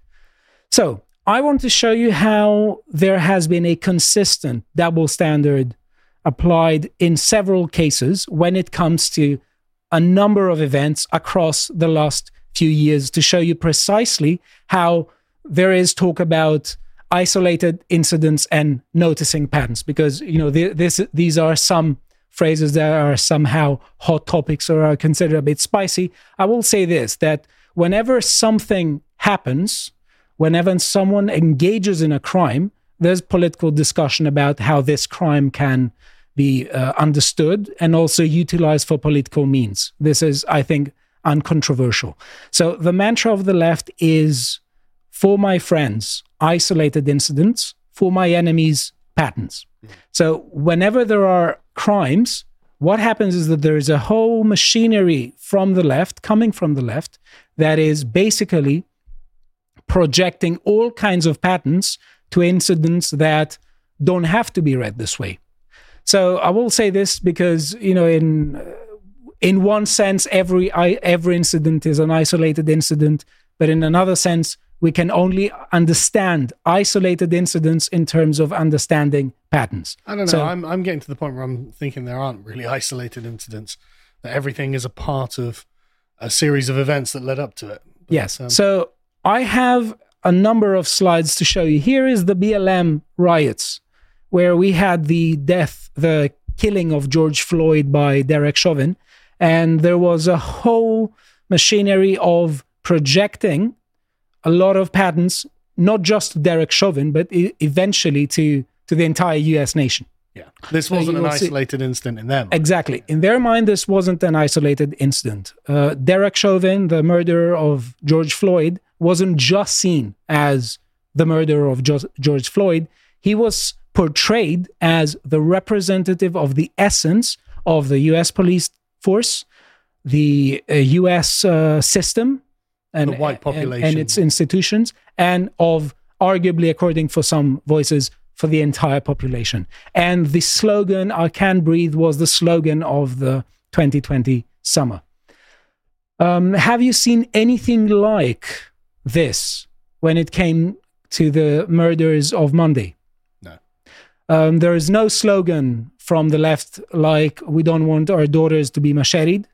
So I want to show you how there has been a consistent double standard applied in several cases when it comes to a number of events across the last few years, to show you precisely how there is talk about isolated incidents and noticing patterns, because, you know, this, these are some phrases that are somehow hot topics or are considered a bit spicy. I will say this, that whenever something happens, whenever someone engages in a crime, there's political discussion about how this crime can be uh, understood and also utilized for political means. This is, I think, uncontroversial. So the mantra of the left is for my friends, isolated incidents, for my enemies, patterns. So whenever there are crimes, what happens is that there is a whole machinery from the left, coming from the left, that is basically projecting all kinds of patterns to incidents that don't have to be read this way. So I will say this because, you know, in in one sense, every every incident is an isolated incident, but in another sense, we can only understand isolated incidents in terms of understanding patterns. I don't know. So, I'm I'm getting to the point where I'm thinking there aren't really isolated incidents, that everything is a part of a series of events that led up to it. But, yes. Um, so I have a number of slides to show you. Here is the B L M riots, where we had the death, the killing of George Floyd by Derek Chauvin, and there was a whole machinery of projecting a lot of patterns, not just to Derek Chauvin, but e- eventually to, to the entire U S nation. yeah, this So wasn't you an will see- isolated incident in them. Exactly. In their mind, this wasn't an isolated incident. Uh, Derek Chauvin, the murderer of George Floyd, wasn't just seen as the murderer of jo- George Floyd. He was portrayed as the representative of the essence of the U S police force, the uh, U S uh, system, and, The white and- and population. its institutions, and of, arguably, according for some voices, for the entire population. And the slogan, "I Can Breathe," was the slogan of the twenty twenty summer. Um, have you seen anything like this when it came to the murders of Monday? No. Um, there is no slogan from the left like, "We don't want our daughters to be macheted,"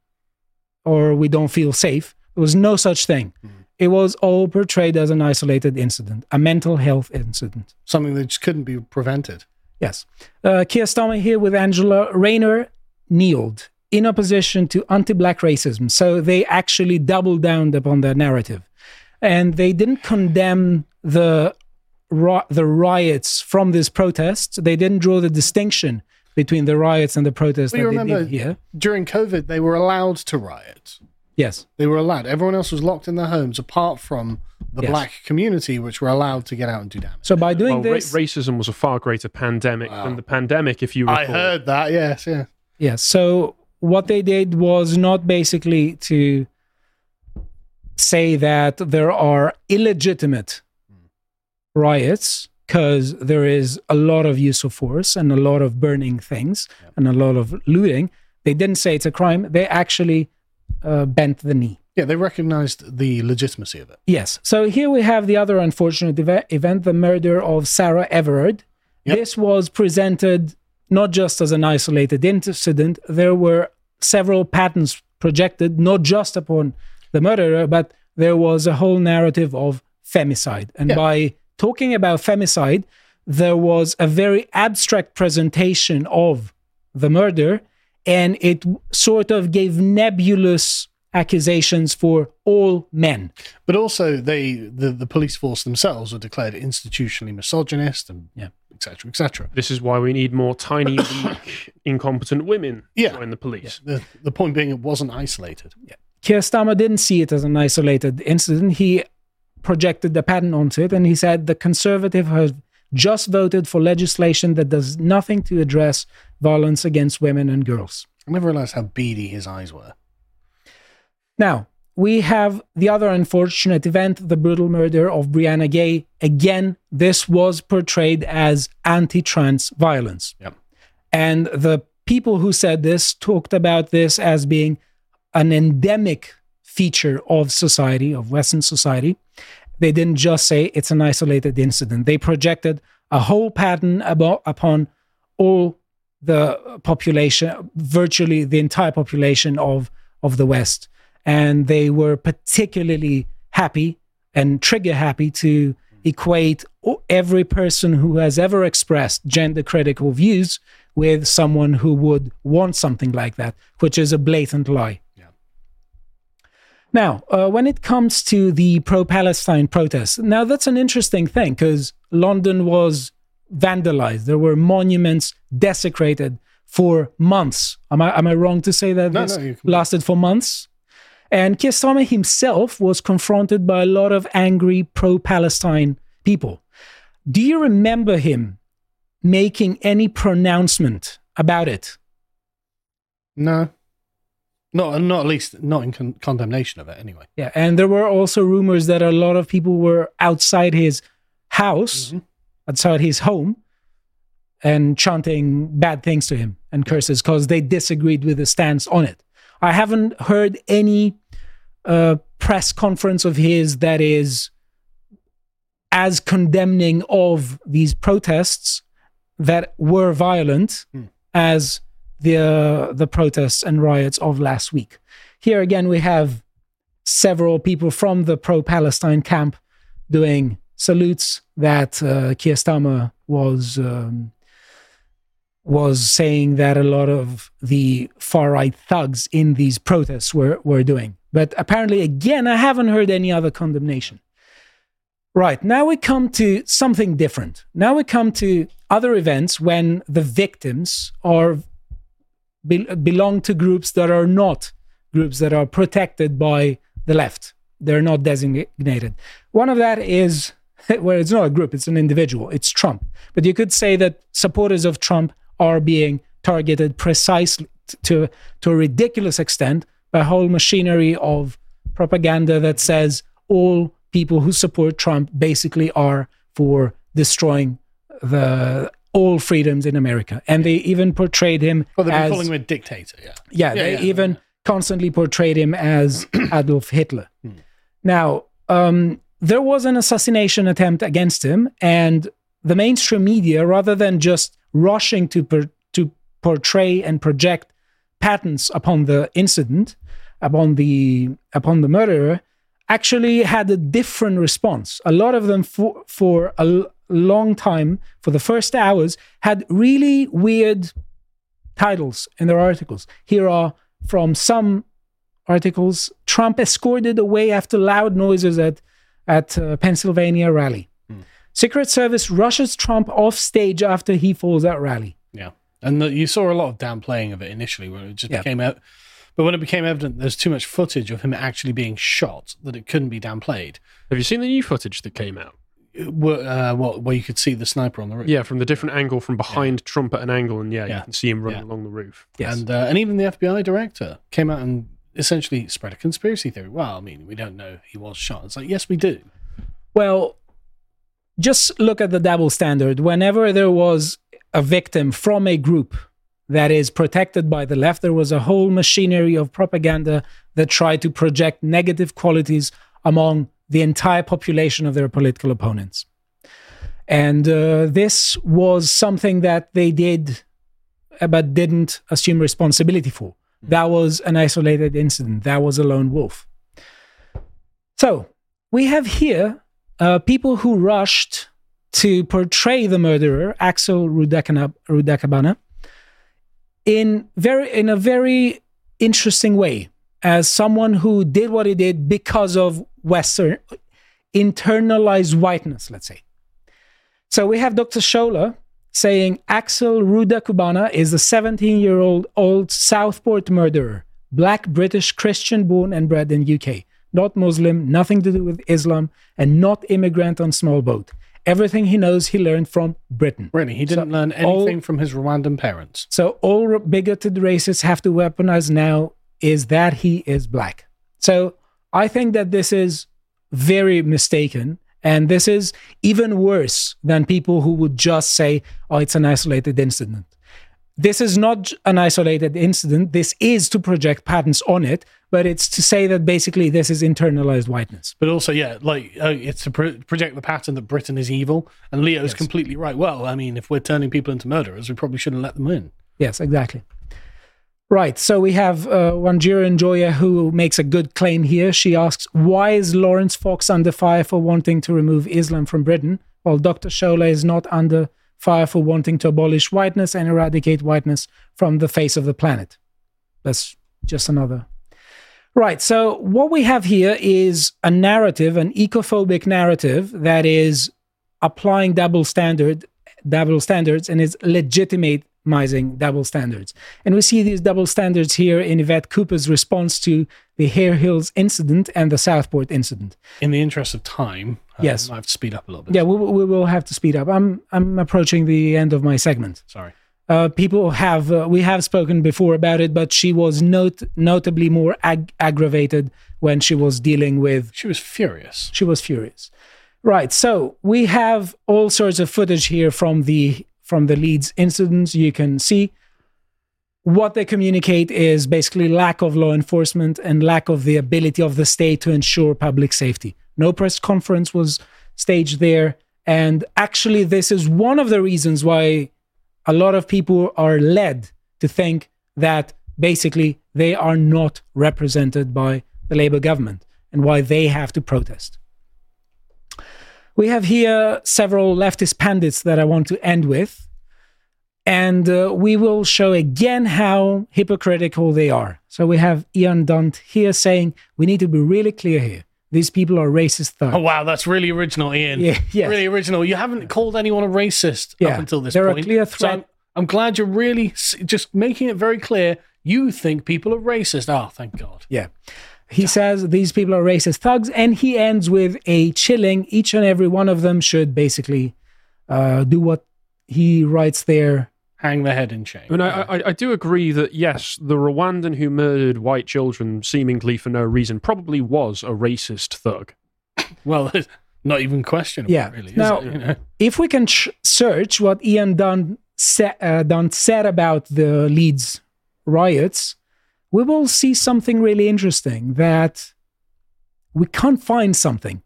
or "We don't feel safe." There was no such thing. Mm. It was all portrayed as an isolated incident, a mental health incident. Something that just couldn't be prevented. Yes. Uh, Keir Starmer here with Angela Rayner kneeled in opposition to anti-black racism. So they actually doubled down upon their narrative. And they didn't condemn the, the riots from these protests. They didn't draw the distinction between the riots and the protests Well, that you they remember did here. during COVID, they were allowed to riot. Yes. They were allowed. Everyone else was locked in their homes, apart from the Yes. black community, which were allowed to get out and do damage. So by doing well, ra- this... racism was a far greater pandemic Wow. than the pandemic, if you recall. I heard that, yes, yeah. Yes. So what they did was not basically to say that there are illegitimate riots, because there is a lot of use of force and a lot of burning things Yep. and a lot of looting. They didn't say it's a crime. They actually uh, bent the knee. Yeah, they recognized the legitimacy of it. Yes. So here we have the other unfortunate eve- event, the murder of Sarah Everard. Yep. This was presented not just as an isolated incident. There were several patterns projected, not just upon the murderer, but there was a whole narrative of femicide. And Yeah. by talking about femicide, there was a very abstract presentation of the murder, and it sort of gave nebulous accusations for all men. But also, they the, the police force themselves were declared institutionally misogynist and Yeah. et cetera, et cetera. This is why we need more tiny, weak, incompetent women Yeah. to join the police. The, the point being, it wasn't isolated. Keir Starmer didn't see it as an isolated incident. He projected the pattern onto it, and he said the Conservative have just voted for legislation that does nothing to address violence against women and girls. I never realized how beady his eyes were. Now, we have the other unfortunate event, the brutal murder of Brianna Gay. Again, this was portrayed as anti-trans violence. Yep. And the people who said this talked about this as being an endemic feature of society, of Western society. They didn't just say it's an isolated incident. They projected a whole pattern about, upon all the population, virtually the entire population of, of the West. And they were particularly happy and trigger happy to equate every person who has ever expressed gender critical views with someone who would want something like that, which is a blatant lie. Yeah. Now, uh, when it comes to the pro-Palestine protests, now that's an interesting thing because London was vandalized. There were monuments desecrated for months. Am I, am I wrong to say that No, this no, you can- lasted for months? And Keir Starmer himself was confronted by a lot of angry pro-Palestine people. Do you remember him making any pronouncement about it? No. Not, not at least, not in con- condemnation of it, anyway. Yeah, and there were also rumors that a lot of people were outside his house, mm-hmm. outside his home, and chanting bad things to him and curses because they disagreed with his stance on it. I haven't heard any uh, press conference of his that is as condemning of these protests that were violent mm. as the uh, the protests and riots of last week. Here again, we have several people from the pro-Palestine camp doing salutes that uh, Keir Starmer was um, was saying that a lot of the far-right thugs in these protests were, were doing. But apparently, again, I haven't heard any other condemnation. Right, now we come to something different. Now we come to other events when the victims are be, belong to groups that are not groups that are protected by the left. They're not designated. One of that is, well, it's not a group, it's an individual. It's Trump. But you could say that supporters of Trump are being targeted precisely to, to a ridiculous extent by a whole machinery of propaganda that says all people who support Trump basically are for destroying the all freedoms in America. And they even portrayed him well, they've been as... calling him a dictator, yeah. Yeah, yeah they yeah, even yeah. constantly portrayed him as Adolf Hitler. Hmm. Now, um, there was an assassination attempt against him, and the mainstream media, rather than just rushing to per, to portray and project patents upon the incident, upon the upon the murderer, actually had a different response. A lot of them, for for a l- long time, for the first hours, had really weird titles in their articles. Here are from some articles: Trump escorted away after loud noises at at uh, Pennsylvania rally. Hmm. Secret Service rushes Trump off stage after he falls at rally. Yeah, and the, you saw a lot of downplaying of it initially, where it just yeah. became out. But when it became evident there's too much footage of him actually being shot that it couldn't be downplayed. Have you seen the new footage that came out? Uh, what, where you could see the sniper on the roof? Yeah, from the different angle, from behind yeah. Trump at an angle, and yeah, yeah. you can see him running yeah. along the roof. Yes. And uh, and even the F B I director came out and essentially spread a conspiracy theory. Well, I mean, we don't know he was shot. It's like, yes, we do. Well, just look at the double standard. Whenever there was a victim from a group that is protected by the left, there was a whole machinery of propaganda that tried to project negative qualities among the entire population of their political opponents. And uh, this was something that they did, but didn't assume responsibility for. That was an isolated incident. That was a lone wolf. So we have here uh, people who rushed to portray the murderer, Axel Rudakabana, in very in a very interesting way, as someone who did what he did because of Western internalized whiteness, let's say. So we have Doctor Shola saying Axel Rudakabana is a seventeen-year-old old Southport murderer, black British Christian born and bred in U K, not Muslim, nothing to do with Islam, and not immigrant on small boat. Everything he knows, he learned from Britain. Really? He didn't so learn anything all, from his Rwandan parents? So all bigoted racists have to weaponize now is that he is black. So I think that this is very mistaken. And this is even worse than people who would just say, oh, it's an isolated incident. This is not an isolated incident. This is to project patterns on it, but it's to say that basically this is internalized whiteness. But also, yeah, like uh, it's to pro- project the pattern that Britain is evil. And Leo's yes. completely right. Well, I mean, if we're turning people into murderers, we probably shouldn't let them in. Yes, exactly. Right. So we have uh, Wanjira Njoya who makes a good claim here. She asks, why is Lawrence Fox under fire for wanting to remove Islam from Britain, while Doctor Shola is not under fire for wanting to abolish whiteness and eradicate whiteness from the face of the planet? That's just another. Right. So what we have here is a narrative, an ecophobic narrative that is applying double standard, double standards and is legitimate, minimizing double standards. And we see these double standards here in Yvette Cooper's response to the Hare Hills incident and the Southport incident. In the interest of time, um, yes. I have to speed up a little bit. Yeah, we, we will have to speed up. I'm I'm approaching the end of my segment. Sorry. Uh, people have, uh, we have spoken before about it, but she was not, notably more ag- aggravated when she was dealing with... She was furious. She was furious. Right, so we have all sorts of footage here from the from the Leeds incidents. You can see what they communicate is basically lack of law enforcement and lack of the ability of the state to ensure public safety. No press conference was staged there, and actually this is one of the reasons why a lot of people are led to think that basically they are not represented by the Labour government and why they have to protest. We have here several leftist pundits that I want to end with, and uh, we will show again how hypocritical they are. So we have Ian Dunt here saying, we need to be really clear here. These people are racist thugs. Oh, wow, that's really original, Ian. Yeah, yes. Really original. You haven't called anyone a racist Yeah, up until this they're a point. clear So threat. I'm, I'm glad you're really s- just making it very clear you think people are racist. Oh, thank God. Yeah. He says these people are racist thugs, and he ends with a chilling. Each and every one of them should basically uh, do what he writes there. Hang their head in shame. I mean, I, I, I do agree that, yes, the Rwandan who murdered white children seemingly for no reason probably was a racist thug. Well, not even questionable, Yeah. really. Is Now, it, you know? if we can ch- search what Ian Dunn, sa- uh, Dunn said about the Leeds riots, we will see something really interesting, that we can't find something.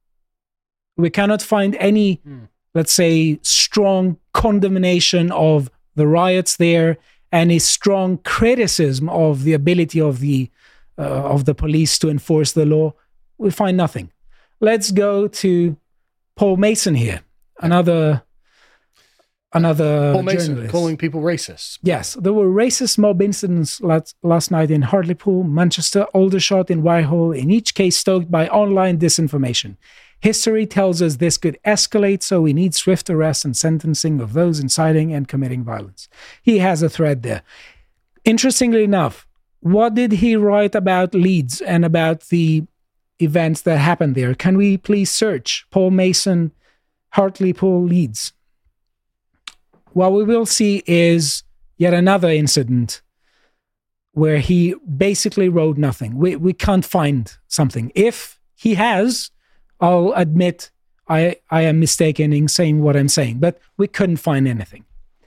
We cannot find any, Mm. let's say, strong condemnation of the riots there, and a strong criticism of the ability of the uh, of the police to enforce the law. We find nothing. Let's go to Paul Mason here, another another Paul Mason journalist. calling people racists. Yes, there were racist mob incidents last, last night in Hartlepool, Manchester, Aldershot, in Whitehall, in each case stoked by online disinformation. History tells us this could escalate, so we need swift arrest and sentencing of those inciting and committing violence. He has a thread there. Interestingly enough, what did he write about Leeds and about the events that happened there? Can we please search Paul Mason, Hartlepool, Leeds? What we will see is yet another incident where he basically wrote nothing. We we can't find something. If he has, I'll admit I, I am mistaken in saying what I'm saying, but we couldn't find anything.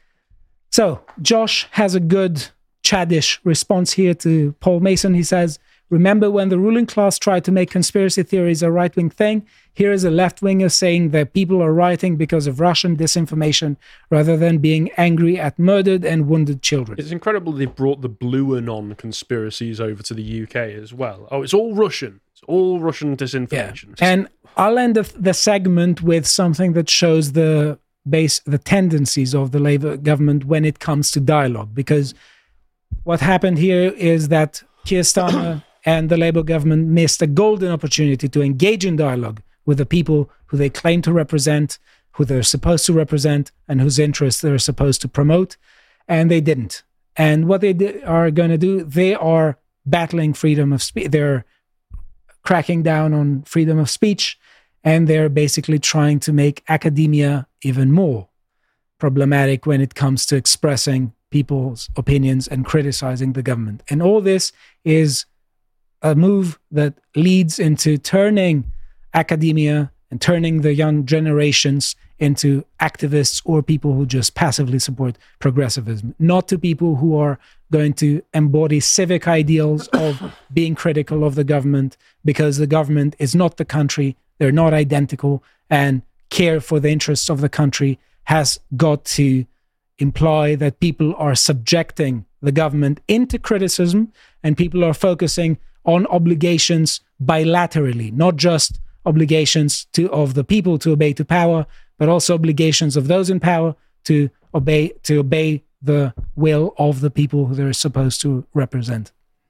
So Josh has a good Chadish response here to Paul Mason. He says, remember when the ruling class tried to make conspiracy theories a right-wing thing? Here is a left-winger saying that people are rioting because of Russian disinformation rather than being angry at murdered and wounded children. It's incredible they brought the Blue Anon conspiracies over to the U K as well. Oh, it's all Russian. It's all Russian disinformation. Yeah. And I'll end the, the segment with something that shows the base, the tendencies of the Labour government when it comes to dialogue. Because what happened here is that Keir Starmer and the Labour government missed a golden opportunity to engage in dialogue with the people who they claim to represent, who they're supposed to represent, and whose interests they're supposed to promote. And they didn't. And what they di- are going to do, they are battling freedom of speech. They're cracking down on freedom of speech, and they're basically trying to make academia even more problematic when it comes to expressing people's opinions and criticizing the government. And all this is a move that leads into turning academia and turning the young generations into activists or people who just passively support progressivism, not to people who are going to embody civic ideals of being critical of the government, because the government is not the country, they're not identical, and care for the interests of the country has got to imply that people are subjecting the government into criticism, and people are focusing on obligations bilaterally, not just obligations to of the people to obey to power, but also obligations of those in power to obey to obey the will of the people who they're supposed to represent.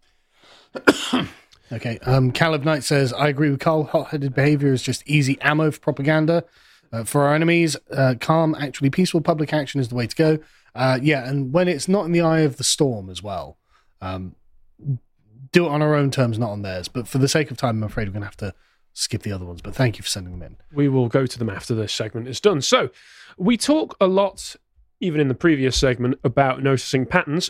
Okay. Um, Caleb Knight says, I agree with Carl. Hot-headed behavior is just easy ammo for propaganda. Uh, for our enemies, uh, calm, actually peaceful public action is the way to go. Uh, yeah, and when it's not in the eye of the storm as well, um, do it on our own terms, not on theirs. But for the sake of time, I'm afraid we're going to have to skip the other ones. But thank you for sending them in. We will go to them after this segment is done. So we talk a lot, even in the previous segment, about noticing patterns.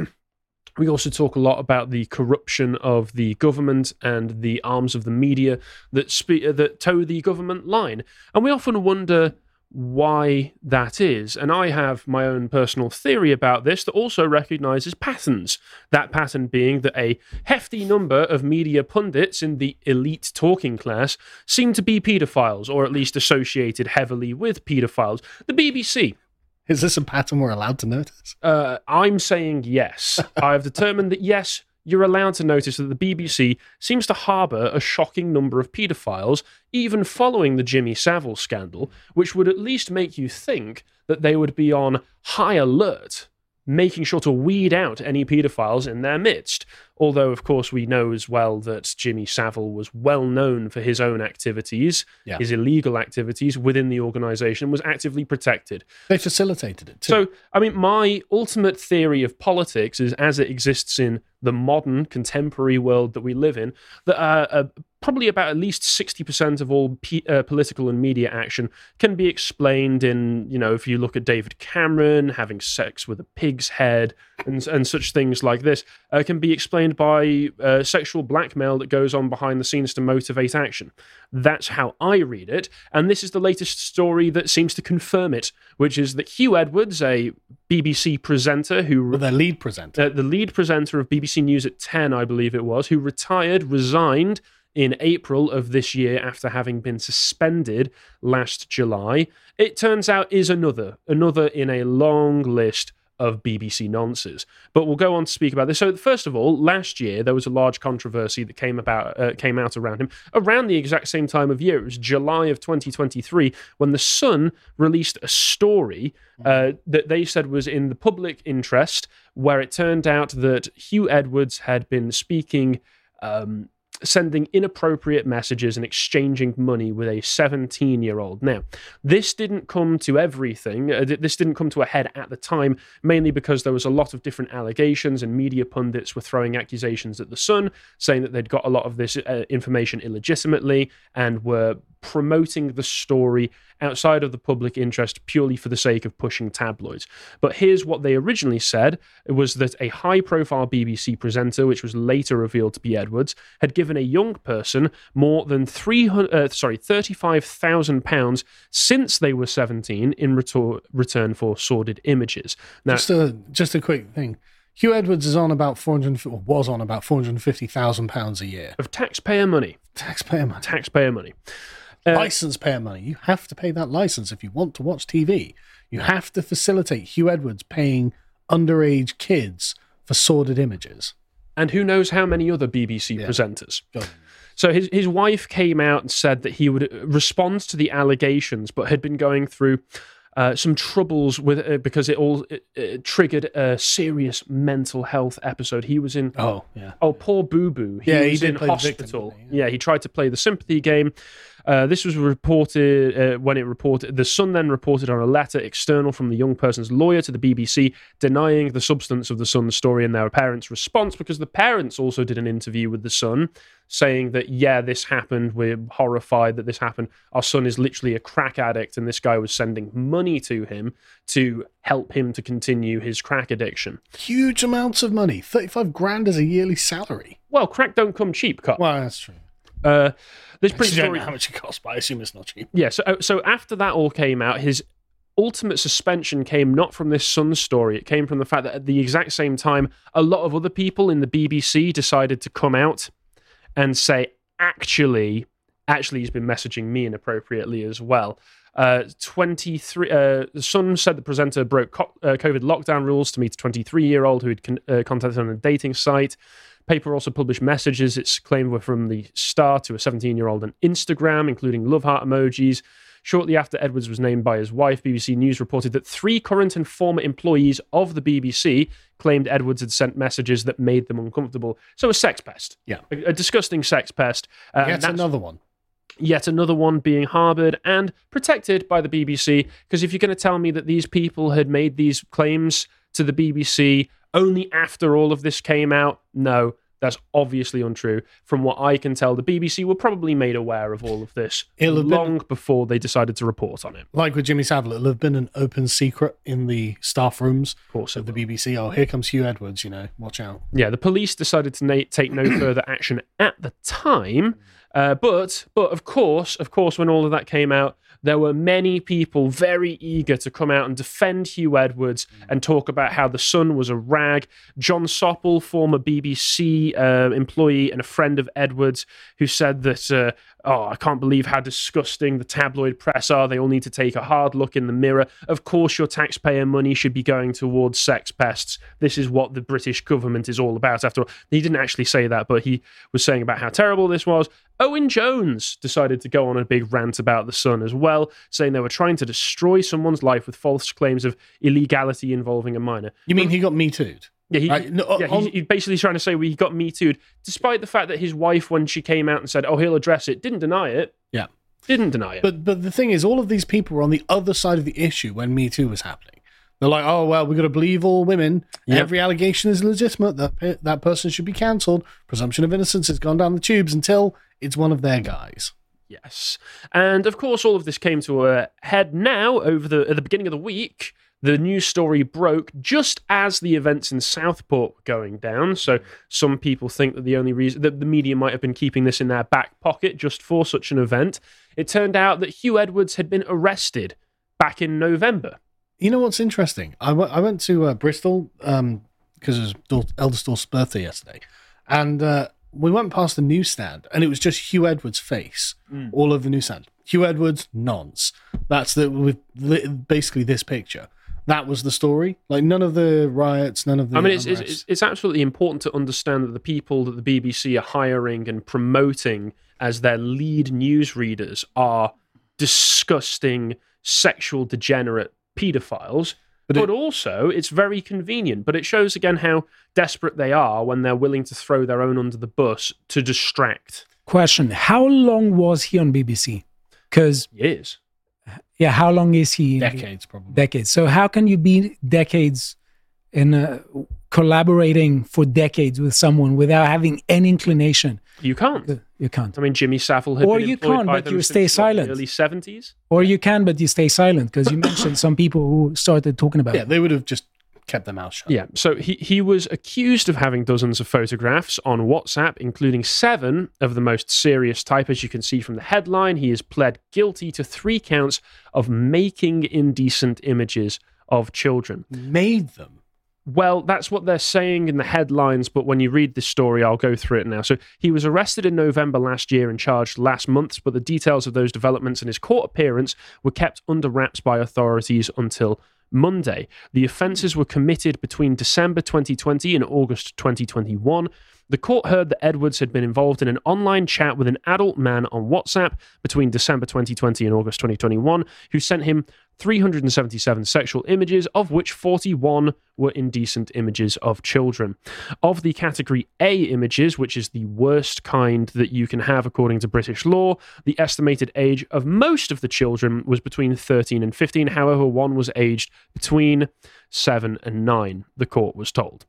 We also talk a lot about the corruption of the government and the arms of the media that spe- that toe the government line. And we often wonder why that is. And I have my own personal theory about this that also recognizes patterns. That pattern being that a hefty number of media pundits in the elite talking class seem to be paedophiles, or at least associated heavily with paedophiles. The B B C. Is this a pattern we're allowed to notice? Uh, I'm saying yes. I have determined that yes, you're allowed to notice that the B B C seems to harbour a shocking number of paedophiles, even following the Jimmy Savile scandal, which would at least make you think that they would be on high alert, making sure to weed out any paedophiles in their midst. Although, of course, we know as well that Jimmy Savile was well known for his own activities, Yeah. his illegal activities within the organisation, was actively protected. They facilitated it too. So, I mean, my ultimate theory of politics is, as it exists in the modern, contemporary world that we live in, that uh, uh, probably about at least sixty percent of all p- uh, political and media action can be explained in, you know, if you look at David Cameron having sex with a pig's head and, and such things like this, uh, can be explained by uh, sexual blackmail that goes on behind the scenes to motivate action. That's how I read it, and this is the latest story that seems to confirm it, which is that Hugh Edwards, a B B C presenter who... Well, their lead presenter. Uh, the lead presenter of B B C News at ten, I believe it was, who retired, resigned in April of this year after having been suspended last July. It turns out is another, another in a long list of B B C nonces. But we'll go on to speak about this. So first of all, last year there was a large controversy that came about uh, came out around him around the exact same time of year. It was July of twenty twenty-three when The Sun released a story uh, that they said was in the public interest, where it turned out that Hugh Edwards had been speaking um, sending inappropriate messages and exchanging money with a seventeen-year-old. Now, this didn't come to everything. Uh, this didn't come to a head at the time, mainly because there was a lot of different allegations and media pundits were throwing accusations at The Sun, saying that they'd got a lot of this uh, information illegitimately and were promoting the story outside of the public interest purely for the sake of pushing tabloids. But here's what they originally said. It was that a high-profile B B C presenter, which was later revealed to be Edwards, had given a young person more than three hundred, uh, sorry, thirty-five thousand pounds since they were seventeen in retor- return for sordid images. Now, Just a just a quick thing. Hugh Edwards is on about four hundred, or was on about four hundred fifty thousand pounds a year. of taxpayer money. Taxpayer money. Taxpayer money. Uh, License payer money. You have to pay that license if you want to watch T V. You have to facilitate Hugh Edwards paying underage kids for sordid images. and who knows how many other B B C Yeah. presenters. Go. So his his wife came out and said that he would respond to the allegations, but had been going through uh, some troubles with uh, because it all it, it triggered a serious mental health episode. He was in Oh, yeah. oh poor Boo Boo. He Yeah, he was did in play the victim, hospital. didn't he? Yeah, he tried to play the sympathy game. Uh, this was reported uh, when it reported. The Sun then reported on a letter external from the young person's lawyer to the B B C denying the substance of the Sun's story and their parents' response, because the parents also did an interview with the Sun saying that, yeah, this happened. We're horrified that this happened. Our son is literally a crack addict, and this guy was sending money to him to help him to continue his crack addiction. Huge amounts of money. thirty-five grand is a yearly salary. Well, crack don't come cheap, Cut. Well, that's true. Uh, this I brings don't story. know how much it costs, but I assume it's not cheap. Yeah, so uh, so after that all came out, his ultimate suspension came not from this Sun story. It came from the fact that at the exact same time, a lot of other people in the B B C decided to come out and say, actually, actually, he's been messaging me inappropriately as well. Uh, twenty-three. Uh, the Sun said the presenter broke co- uh, COVID lockdown rules to meet a twenty-three-year-old who had con- uh, contacted on a dating site. Paper also published messages it's claimed were from the Star to a seventeen-year-old on Instagram, including love heart emojis. Shortly after Edwards was named by his wife, B B C News reported that three current and former employees of the B B C claimed Edwards had sent messages that made them uncomfortable. So a sex pest. Yeah. A, a disgusting sex pest. Uh, and Yet that's- another one. Yet another one being harboured and protected by the B B C, because if you're going to tell me that these people had made these claims to the B B C only after all of this came out, no, that's obviously untrue. From what I can tell, the B B C were probably made aware of all of this It'll have long been- before they decided to report on it. Like with Jimmy Savile, it'll have been an open secret in the staff rooms Of course, of it the will. B B C. Oh, here comes Hugh Edwards, you know, watch out. Yeah, the police decided to na- take no further action at the time, uh, but but of course, of course, when all of that came out, there were many people very eager to come out and defend Hugh Edwards and talk about how the Sun was a rag. John Soppel, former B B C uh, employee and a friend of Edwards, who said that, uh, oh, I can't believe how disgusting the tabloid press are. They all need to take a hard look in the mirror. Of course, your taxpayer money should be going towards sex pests. This is what the British government is all about. After all, he didn't actually say that, but he was saying about how terrible this was. Owen Jones decided to go on a big rant about the Sun as well, saying they were trying to destroy someone's life with false claims of illegality involving a minor. You mean he got Me Too'd? Yeah, he, Right, no, yeah, on- he's, he's basically trying to say well, he got Me Too'd, despite the fact that his wife, when she came out and said, oh, he'll address it, didn't deny it. Yeah. Didn't deny it. But but the thing is, all of these people were on the other side of the issue when Me Too was happening. They're like, oh, well, we've got to believe all women. Yep. Every allegation is legitimate. That, pe- that person should be cancelled. Presumption of innocence has gone down the tubes until it's one of their guys. Yes. And of course, all of this came to a head now over the at the beginning of the week. The news story broke just as the events in Southport were going down. So some people think that the only reason that the media might have been keeping this in their back pocket just for such an event. It turned out that Hugh Edwards had been arrested back in November. You know what's interesting? I went- I went to uh, Bristol um, because it was daugh- eldest daughter's birthday yesterday. And uh, we went past the newsstand and it was just Hugh Edwards' face all over the newsstand. Hugh Edwards, nonce. That's the with li- basically this picture. That was the story. Like none of the riots, none of the. I mean, it's, it's, unrest. it's it's absolutely important to understand that the people that the B B C are hiring and promoting as their lead newsreaders are disgusting, sexual, degenerate paedophiles. But But, it- also, it's very convenient. But it shows again how desperate they are when they're willing to throw their own under the bus to distract. Question: how long was he on B B C? Because Years. yeah, how long is he? in the- decades probably. Decades. So how can you be decades in uh, collaborating for decades with someone without having any inclination? You can't. You can't. I mean, Jimmy Savile had Or been you employed can't, by but them you since, stay what, the silent. early seventies? Or you can, but you stay silent because you mentioned some people who started talking about Yeah, it. they would have just kept their mouth shut. Yeah, so he, he was accused of having dozens of photographs on WhatsApp, including seven of the most serious type. As you can see from the headline, he has pled guilty to three counts of making indecent images of children. Made them. Well, that's what they're saying in the headlines, but when you read this story, I'll go through it now. So he was arrested in November last year and charged last month, but the details of those developments and his court appearance were kept under wraps by authorities until Monday. The offences were committed between December twenty twenty and August twenty twenty-one. The court heard that Edwards had been involved in an online chat with an adult man on WhatsApp between December twenty twenty and August twenty twenty-one, who sent him three hundred seventy-seven sexual images, of which forty-one were indecent images of children. Of the category A images, which is the worst kind that you can have according to British law, the estimated age of most of the children was between thirteen and fifteen. However, one was aged between seven and nine, the court was told.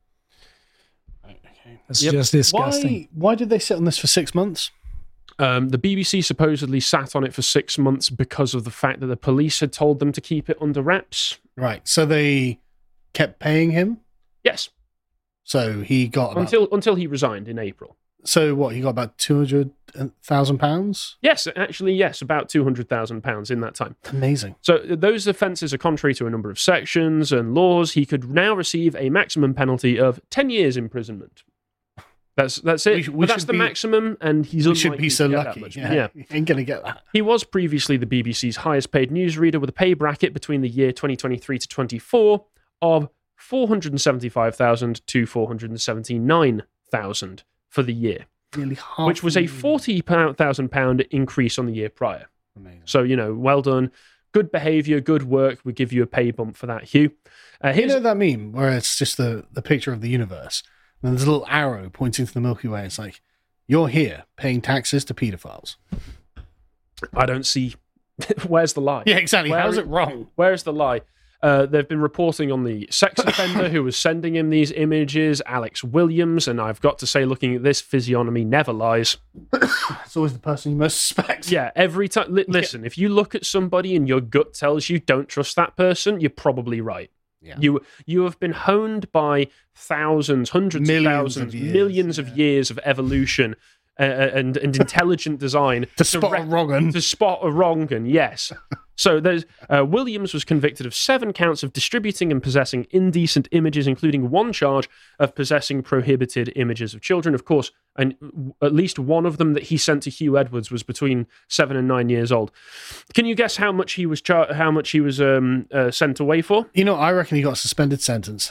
It's Yep. just disgusting. Why? Why did they sit on this for six months? Um, the B B C supposedly sat on it for six months because of the fact that the police had told them to keep it under wraps. Right. So they kept paying him. Yes, So he got about, until until he resigned in April. so what? He got about two hundred thousand pounds. Yes, actually, yes, about two hundred thousand pounds in that time. Amazing. So those offences are contrary to a number of sections and laws. He could now receive a maximum penalty of ten years imprisonment. That's that's it. We sh- we but that's should the be- maximum, and he's We should unlikely be so to get that lucky. much. Yeah. yeah. You ain't gonna get that. He was previously the B B C's highest paid newsreader with a pay bracket between the year twenty twenty-three to twenty-four of four hundred seventy-five thousand to four hundred seventy-nine thousand for the year, Nearly half. which was a million. forty thousand pound increase on the year prior. Amazing. So, you know, well done. Good behaviour, good work. We give you a pay bump for that, Hugh. Uh, You here's, know that meme where it's just the, the picture of the universe and there's a little arrow pointing to the Milky Way. It's like, you're here paying taxes to pedophiles. I don't see where's the lie. Yeah, exactly. Where How's is- it wrong? Where's the lie? Uh, they've been reporting on the sex offender who was sending him these images, Alex Williams, and I've got to say, looking at this, physiognomy never lies. It's always the person you most suspect. Yeah, every time. Li- listen, if you look at somebody and your gut tells you don't trust that person, you're probably right. Yeah. You you have been honed by thousands, hundreds Millions of thousands, of years, millions yeah. of years of evolution uh, and and intelligent design To spot a wrong 'un. To spot a wrong 'un, yes. So there's uh, Williams was convicted of seven counts of distributing and possessing indecent images, including one charge of possessing prohibited images of children. Of course, and at least one of them that he sent to Hugh Edwards was between seven and nine years old. Can you guess how much he was char- how much he was um, uh, sent away for? You know, I reckon he got a suspended sentence.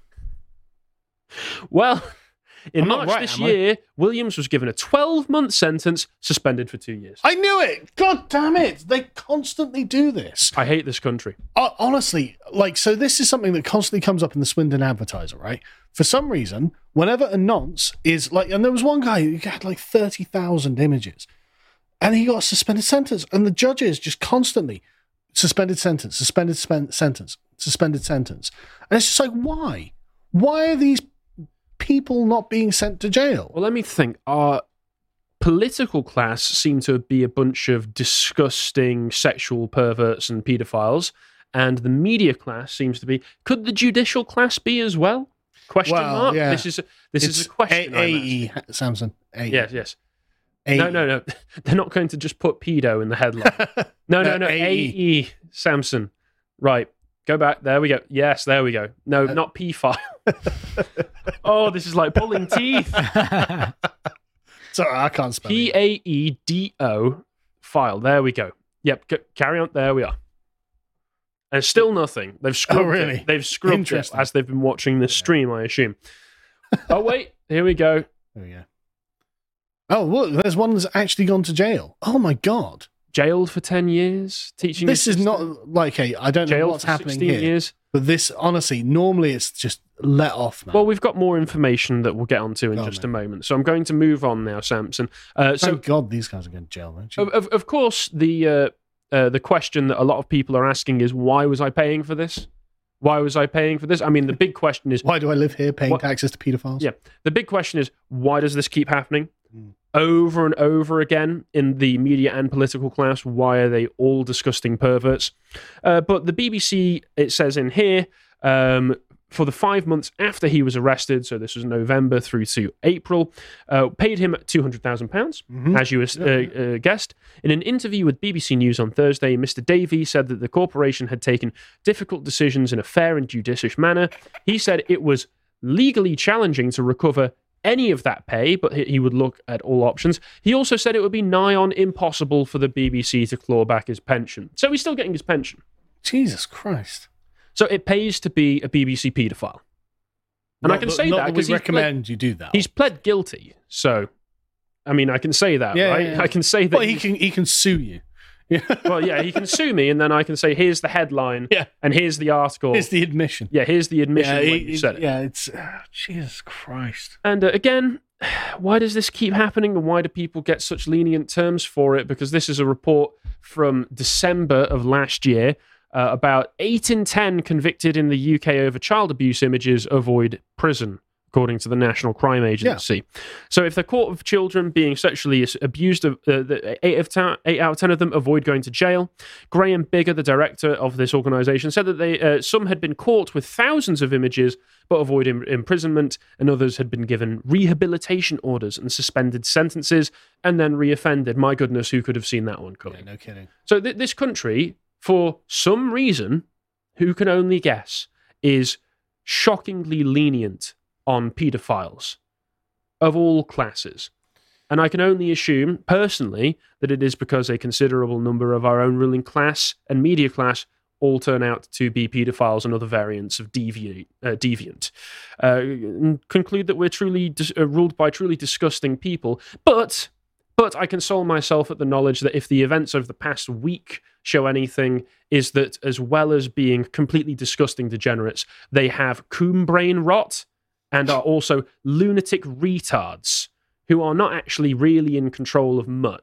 Well, in I'm not March right, this am I? year, Williams was given a twelve-month sentence, suspended for two years. I knew it. God damn it. They constantly do this. I hate this country. Uh, honestly, like, so this is something that constantly comes up in the Swindon Advertiser, right? For some reason, whenever a nonce is like, and there was one guy who had like thirty thousand images and he got a suspended sentence, and the judges just constantly suspended sentence, suspended spen- sentence, suspended sentence. And it's just like, why? Why are these people not being sent to jail? Well, let me think. Our political class seem to be a bunch of disgusting sexual perverts and paedophiles, and the media class seems to be. Could the judicial class be as well? Question Well, mark. yeah. This is a, this It's is a question. A- I'm AE, Samson. A E. Yes, yes. A E. No, no, no. They're not going to just put pedo in the headline. No, no, No, no. A E. A E Samson. Right. Go back. There we go. Yes, there we go. No, Uh, not P file. Oh, this is like pulling teeth. Sorry, I can't spell P it. A E D O file. There we go. Yep. C- carry on. There we are. And still nothing. They've scrubbed Oh, really? it. They've scrubbed it Interesting. as they've been watching this stream, I assume. Oh, wait. Here we go. There we go. Oh, look, there's one that's actually gone to jail. Oh, my God. Jailed for ten years. Teaching. This is assistant. not like, hey, I don't know Jailed what's for happening sixteen here. years. But this, honestly, normally it's just let off, man. Well, we've got more information that we'll get onto in Oh, just man. a moment. So I'm going to move on now, Samson. Uh, so, Thank God these guys are going to jail, don't you? of, of, of course, the uh, uh, the question that a lot of people are asking is, why was I paying for this? Why was I paying for this? I mean, the big question is, Why do I live here paying What- taxes to paedophiles? yeah, the big question is, why does this keep happening? Mm. Over and over again in the media and political class? Why are they all disgusting perverts? Uh, but the B B C, it says in here, um, for the five months after he was arrested, so this was November through to April, uh, paid him two hundred thousand pounds, Mhm. as you uh, uh, guessed. In an interview with B B C News on Thursday, Mister Davey said that the corporation had taken difficult decisions in a fair and judicious manner. He said it was legally challenging to recover any of that pay, but he he would look at all options. He also said it would be nigh on impossible for the B B C to claw back his pension. So he's still getting his pension. Jesus Christ. So it pays to be a B B C paedophile. And Not I can say not that we because he's pled, recommend you do that. he's pled guilty. So, I mean, I can say that, Yeah, right? yeah, yeah. I can say that. Well, he can he can sue you. Yeah. well, yeah, he can sue me, and then I can say, here's the headline, Yeah. and here's the article. Here's the admission. yeah, here's the admission yeah, when it- you it- said it. yeah, it's uh, Jesus Christ. And uh, again, why does this keep happening, and why do people get such lenient terms for it? Because this is a report from December of last year. Uh, about eight in ten convicted in the U K over child abuse images avoid prison, according to the National Crime Agency. So if they're caught with children being sexually abused, uh, the eight, of ten, eight out of ten of them avoid going to jail. Graham Bigger, the director of this organisation, said that they uh, some had been caught with thousands of images but avoid im- imprisonment, and others had been given rehabilitation orders and suspended sentences and then reoffended. My goodness, who could have seen that one coming? Yeah, no kidding. So th- this country, for some reason, who can only guess, is shockingly lenient on paedophiles of all classes. And I can only assume, personally, that it is because a considerable number of our own ruling class and media class all turn out to be paedophiles and other variants of deviant. Uh, deviant. Uh, and conclude that we're truly dis- uh, ruled by truly disgusting people. But, but I console myself at the knowledge that if the events of the past week show anything, is that as well as being completely disgusting degenerates, they have coombe brain rot and are also lunatic retards who are not actually really in control of much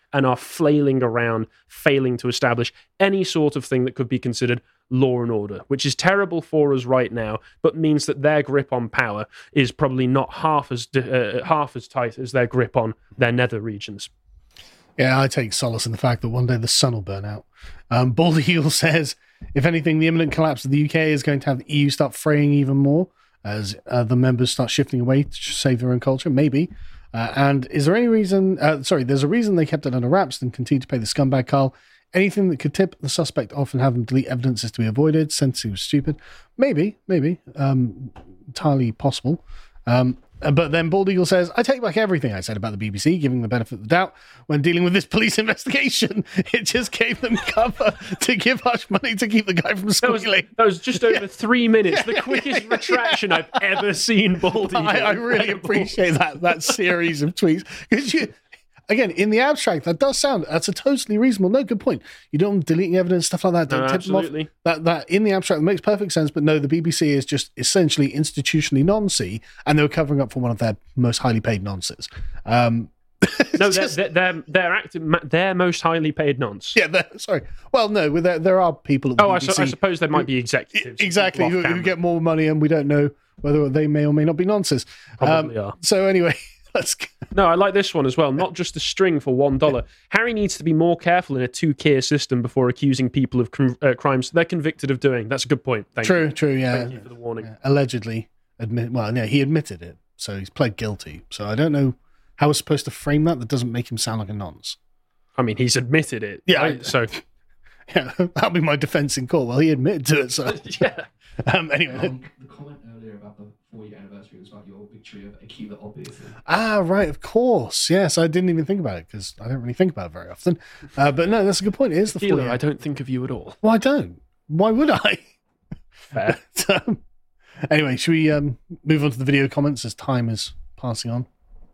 and are flailing around, failing to establish any sort of thing that could be considered law and order, which is terrible for us right now, but means that their grip on power is probably not half as uh, half as tight as their grip on their nether regions. Yeah, I take solace in the fact that one day the sun will burn out. Um, Bald Eagle says, if anything, the imminent collapse of the U K is going to have the E U start fraying even more as uh, the members start shifting away to save their own culture. Maybe. Uh, and is there any reason, uh, sorry, there's a reason they kept it under wraps and continue to pay the scumbag Carl. Anything that could tip the suspect off and have them delete evidence is to be avoided. Since he was stupid. Maybe, maybe. Um, entirely possible. Um, but then Bald Eagle says, I take back everything I said about the B B C, giving the benefit of the doubt. When dealing with this police investigation, it just gave them cover to give Hush money to keep the guy from squealing. That was, that was just over yeah. three minutes. The quickest yeah. retraction I've ever seen, Bald Eagle. I, I really appreciate that that series of tweets. Because you... Again, in the abstract, that does sound, that's a totally reasonable, no, good point. You don't deleting evidence, stuff like that, don't no, tip absolutely. them off. That, that, in the abstract, makes perfect sense, but no, the B B C is just essentially institutionally noncy, and they were covering up for one of their most highly paid nonces. Um, no, they're, they're, they're, they're acting, their most highly paid nonce. Yeah, sorry. Well, no, there, there are people at the oh, B B C. I, su- I suppose there might be executives. Exactly, who, who get more money, and we don't know whether they may or may not be nonces. Probably um, are. So anyway... No, I like this one as well. Not just a string for one dollar. Harry needs to be more careful in a two-tier system before accusing people of com- uh, crimes they're convicted of doing. That's a good point. Thank true, you. true, yeah. Thank you for the warning. Yeah. Allegedly admit. Well, no, he admitted it, so he's pled guilty. So I don't know how we're supposed to frame that. That doesn't make him sound like a nonce. I mean, he's admitted it. Yeah. Right? So yeah, that'll be my defense in court. Well, he admitted to it. So yeah. Um, anyway, um, the comment earlier about the four-year anniversary was about your victory of Akiva, obviously. Ah, right, of course. Yes, I didn't even think about it because I don't really think about it very often. Uh, but no, that's a good point. It is the four-year. I don't think of you at all. Well, I don't. Why would I? Fair. um, anyway, should we um, move on to the video comments as time is passing on?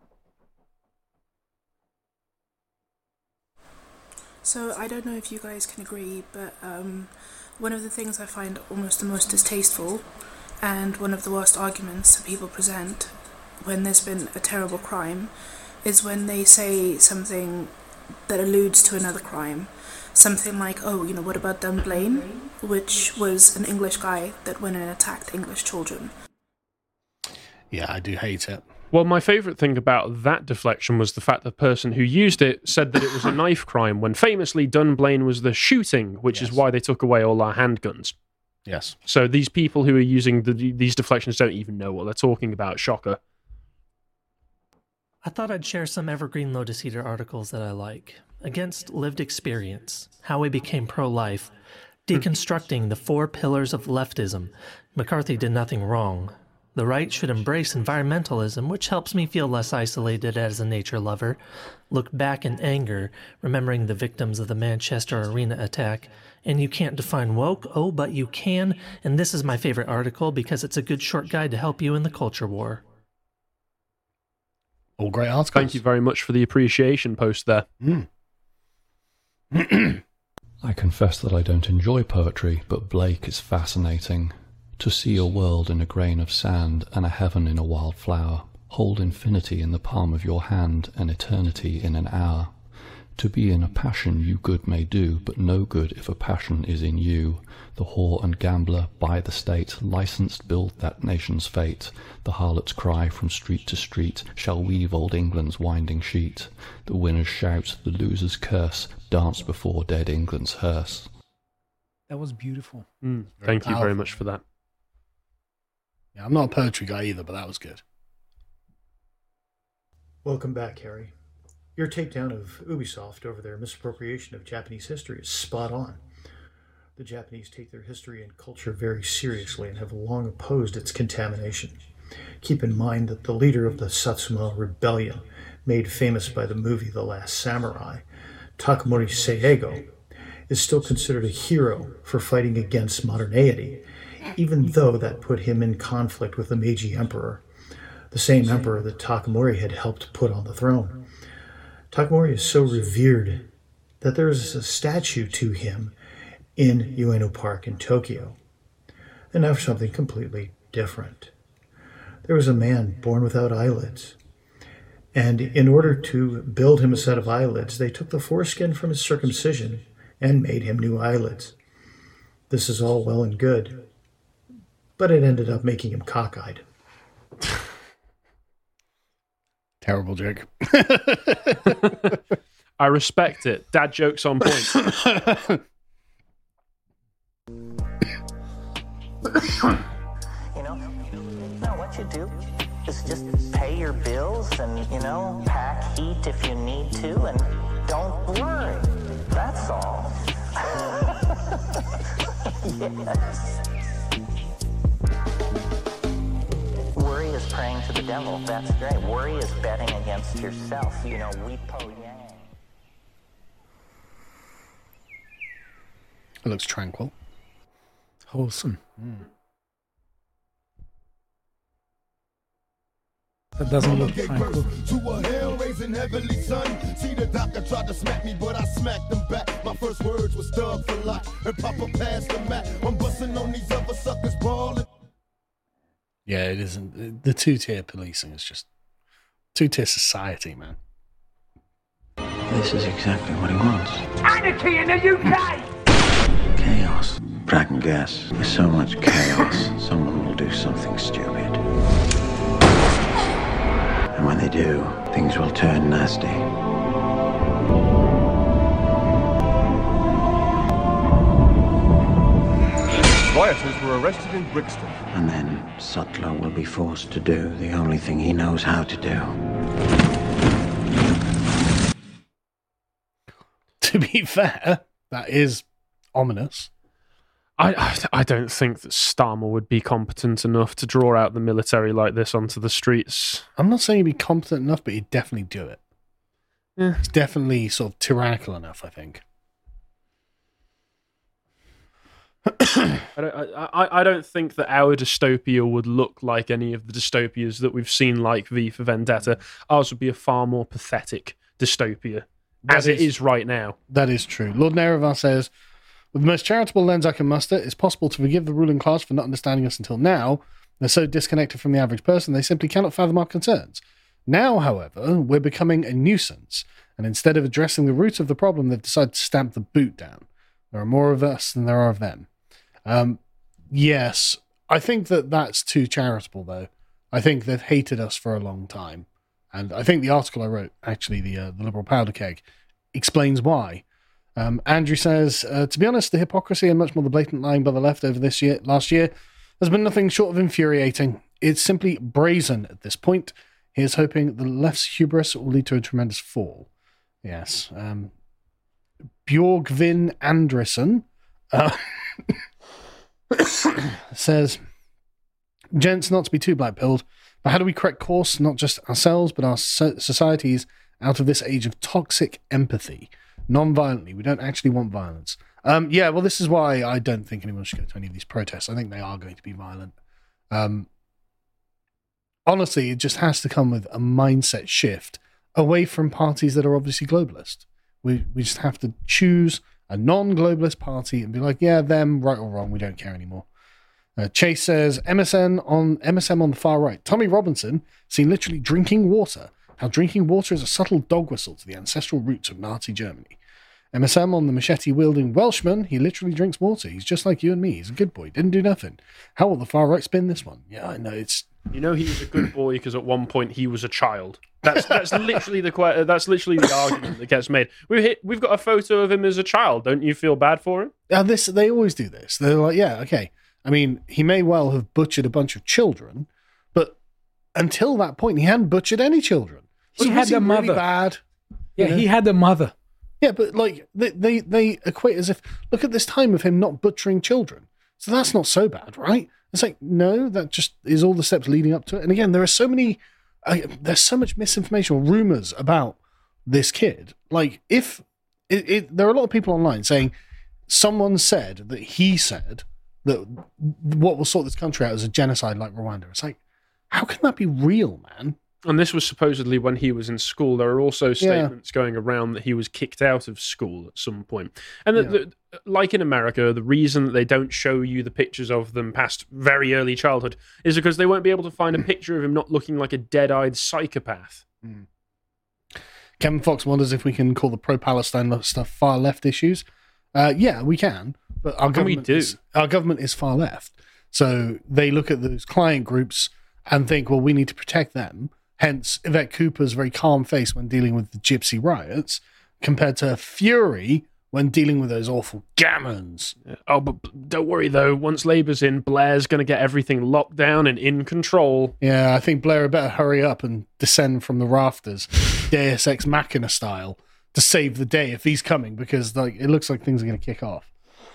So I don't know if you guys can agree, but um, one of the things I find almost the most distasteful and one of the worst arguments that people present when there's been a terrible crime is when they say something that alludes to another crime. Something like, oh, you know, what about Dunblane, which was an English guy that went and attacked English children. Yeah, I do hate it. Well, my favourite thing about that deflection was the fact the person who used it said that it was a knife crime, when famously Dunblane was the shooting, which yes. is why they took away all our handguns. Yes. So these people who are using the, these deflections don't even know what they're talking about. Shocker. I thought I'd share some Evergreen Lotus Eater articles that I like. Against Lived Experience, How We Became Pro-Life, Deconstructing the Four Pillars of Leftism. McCarthy did nothing wrong. The right should embrace environmentalism, which helps me feel less isolated as a nature lover. Look back in anger, remembering the victims of the Manchester Arena attack. And you can't define woke? Oh, but you can. And this is my favorite article because it's a good short guide to help you in the culture war. All great articles. Thank you very much for the appreciation post there. Mm. I confess that I don't enjoy poetry, but Blake is fascinating. To see a world in a grain of sand and a heaven in a wild flower. Hold infinity in the palm of your hand and eternity in an hour. To be in a passion you good may do, but no good if a passion is in you. The whore and gambler, by the state, licensed build that nation's fate. The harlot's cry from street to street shall weave old England's winding sheet. The winner's shout, the loser's curse, dance before dead England's hearse. That was beautiful. Mm, thank you very much for that. Yeah, I'm not a poetry guy either, but that was good. Welcome back, Harry. Your takedown of Ubisoft over their misappropriation of Japanese history is spot on. The Japanese take their history and culture very seriously and have long opposed its contamination. Keep in mind that the leader of the Satsuma Rebellion, made famous by the movie The Last Samurai, Takamori Seigo, is still considered a hero for fighting against modernity, even though that put him in conflict with the Meiji Emperor, the same emperor that Takamori had helped put on the throne. Takamori is so revered that there is a statue to him in Ueno Park in Tokyo. And now for something completely different. There was a man born without eyelids, And in order to build him a set of eyelids, they took the foreskin from his circumcision and made him new eyelids. This is all well and good, but it ended up making him cockeyed. Terrible joke. I respect it. Dad jokes on point. You know, now what you do is just pay your bills and, you know, pack heat if you need to, and don't worry. That's all. Yes. Worry is praying to the devil. That's great. Worry is betting against yourself. You know, we po yang. It looks tranquil. Wholesome. Mm. That doesn't look tranquil. To a hell-raising heavenly sun. See, the doctor tried to smack me, but I smacked him back. My first words was thug for life, and Papa passed the mat. I'm busting on these other suckers, brawling. Yeah, it isn't. The two-tier policing is just two-tier society, man. This is exactly what he wants. Anarchy in the U K! Chaos. But I can guess, with so much chaos, someone will do something stupid. And when they do, things will turn nasty. Rioters were arrested in Brixton. And then Sutler will be forced to do the only thing he knows how to do. To be fair, that is ominous. I, I I don't think that Starmer would be competent enough to draw out the military like this onto the streets. I'm not saying he'd be competent enough, but he'd definitely do it. Yeah. He's definitely sort of tyrannical enough, I think. I don't, I, I don't think that our dystopia would look like any of the dystopias that we've seen, like V for Vendetta. Ours would be a far more pathetic dystopia, That as it is- is right now. That is true. Lord Nerevar says, with the most charitable lens I can muster, it's possible to forgive the ruling class for not understanding us until now. They're so disconnected from the average person, they simply cannot fathom our concerns. Now, however, we're becoming a nuisance, and instead of addressing the root of the problem, they've decided to stamp the boot down. There are more of us than there are of them. Um, yes, I think that that's too charitable, though. I think they've hated us for a long time. And I think the article I wrote, actually, the, uh, the Liberal Powder Keg, explains why. Um, Andrew says, uh, to be honest, the hypocrisy and much more the blatant lying by the left over this year, last year, has been nothing short of infuriating. It's simply brazen at this point. He is hoping the left's hubris will lead to a tremendous fall. Yes. Um, Bjorgvin Andresen uh, says, gents, not to be too black-pilled, but how do we correct course, not just ourselves, but our so- societies out of this age of toxic empathy? Non-violently. We don't actually want violence. Um, yeah, well, this is why I don't think anyone should go to any of these protests. I think they are going to be violent. Um, honestly, it just has to come with a mindset shift away from parties that are obviously globalist. We we just have to choose a non-globalist party and be like, yeah, them, right or wrong, we don't care anymore. Uh, Chase says, M S N on M S M on the far right. Tommy Robinson seen literally drinking water. How drinking water is a subtle dog whistle to the ancestral roots of Nazi Germany. M S M on the machete-wielding Welshman. He literally drinks water. He's just like you and me. He's a good boy. Didn't do nothing. How will the far right spin this one? Yeah, I know. It's You know he was a good boy because at one point he was a child. That's that's literally the que- that's literally the argument that gets made. We hit, we've got a photo of him as a child. Don't you feel bad for him? uh, this. They always do this. They're like, yeah, okay. I mean, he may well have butchered a bunch of children, but until that point, he hadn't butchered any children. So He had was the really mother. bad. Yeah, You know? he had the mother. Yeah, but like they, they they equate as if, look at this time of him not butchering children. So that's not so bad, right? It's like, no, that just is all the steps leading up to it. And again, there are so many, uh, there's so much misinformation or rumors about this kid. Like if it, it, there are a lot of people online saying someone said that he said that what will sort this country out is a genocide like Rwanda. It's like, how can that be real, man? And this was supposedly when he was in school. There are also Yeah. statements going around that he was kicked out of school at some point. And that, that, like in America, the reason that they don't show you the pictures of them past very early childhood is because they won't be able to find a picture of him not looking like a dead-eyed psychopath. Mm. Kevin Fox wonders if we can call the pro-Palestine stuff far left issues. Uh, yeah, we can, but our And we government do. is our government is far left, so they look at those client groups and think, well, we need to protect them. Hence, Yvette Cooper's very calm face when dealing with the Gypsy riots, compared to fury when dealing with those awful gammons. Oh, but don't worry though. Once Labour's in, Blair's going to get everything locked down and in control. Yeah, I think Blair better hurry up and descend from the rafters, Deus Ex Machina style, to save the day if he's coming, because like it looks like things are going to kick off.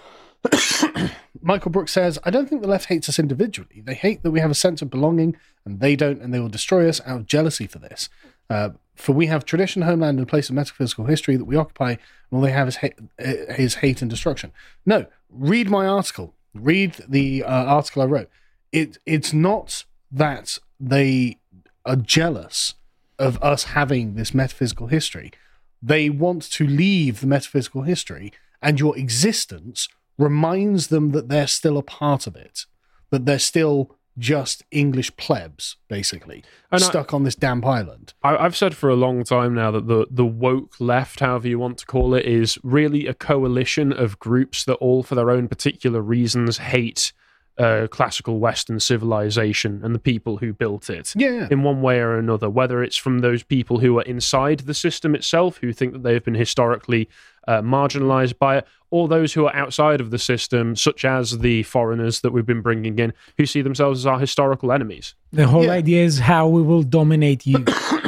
Michael Brooks says, I don't think the left hates us individually. They hate that we have a sense of belonging, and they don't, and they will destroy us out of jealousy for this. Uh, for we have tradition, homeland, and a place of metaphysical history that we occupy, and all they have is hate, is hate and destruction. No, read my article. Read the uh, article I wrote. It It's not that they are jealous of us having this metaphysical history. They want to leave the metaphysical history, and your existence reminds them that they're still a part of it, that they're still just English plebs, basically, And stuck on this damp island. I, I've said for a long time now that the, the woke left, however you want to call it, is really a coalition of groups that all, for their own particular reasons, hate uh, classical Western civilization and the people who built it yeah. in one way or another, whether it's from those people who are inside the system itself, who think that they've been historically uh, marginalized by it, or those who are outside of the system, such as the foreigners that we've been bringing in, who see themselves as our historical enemies. The whole Yeah. idea is how we will dominate you.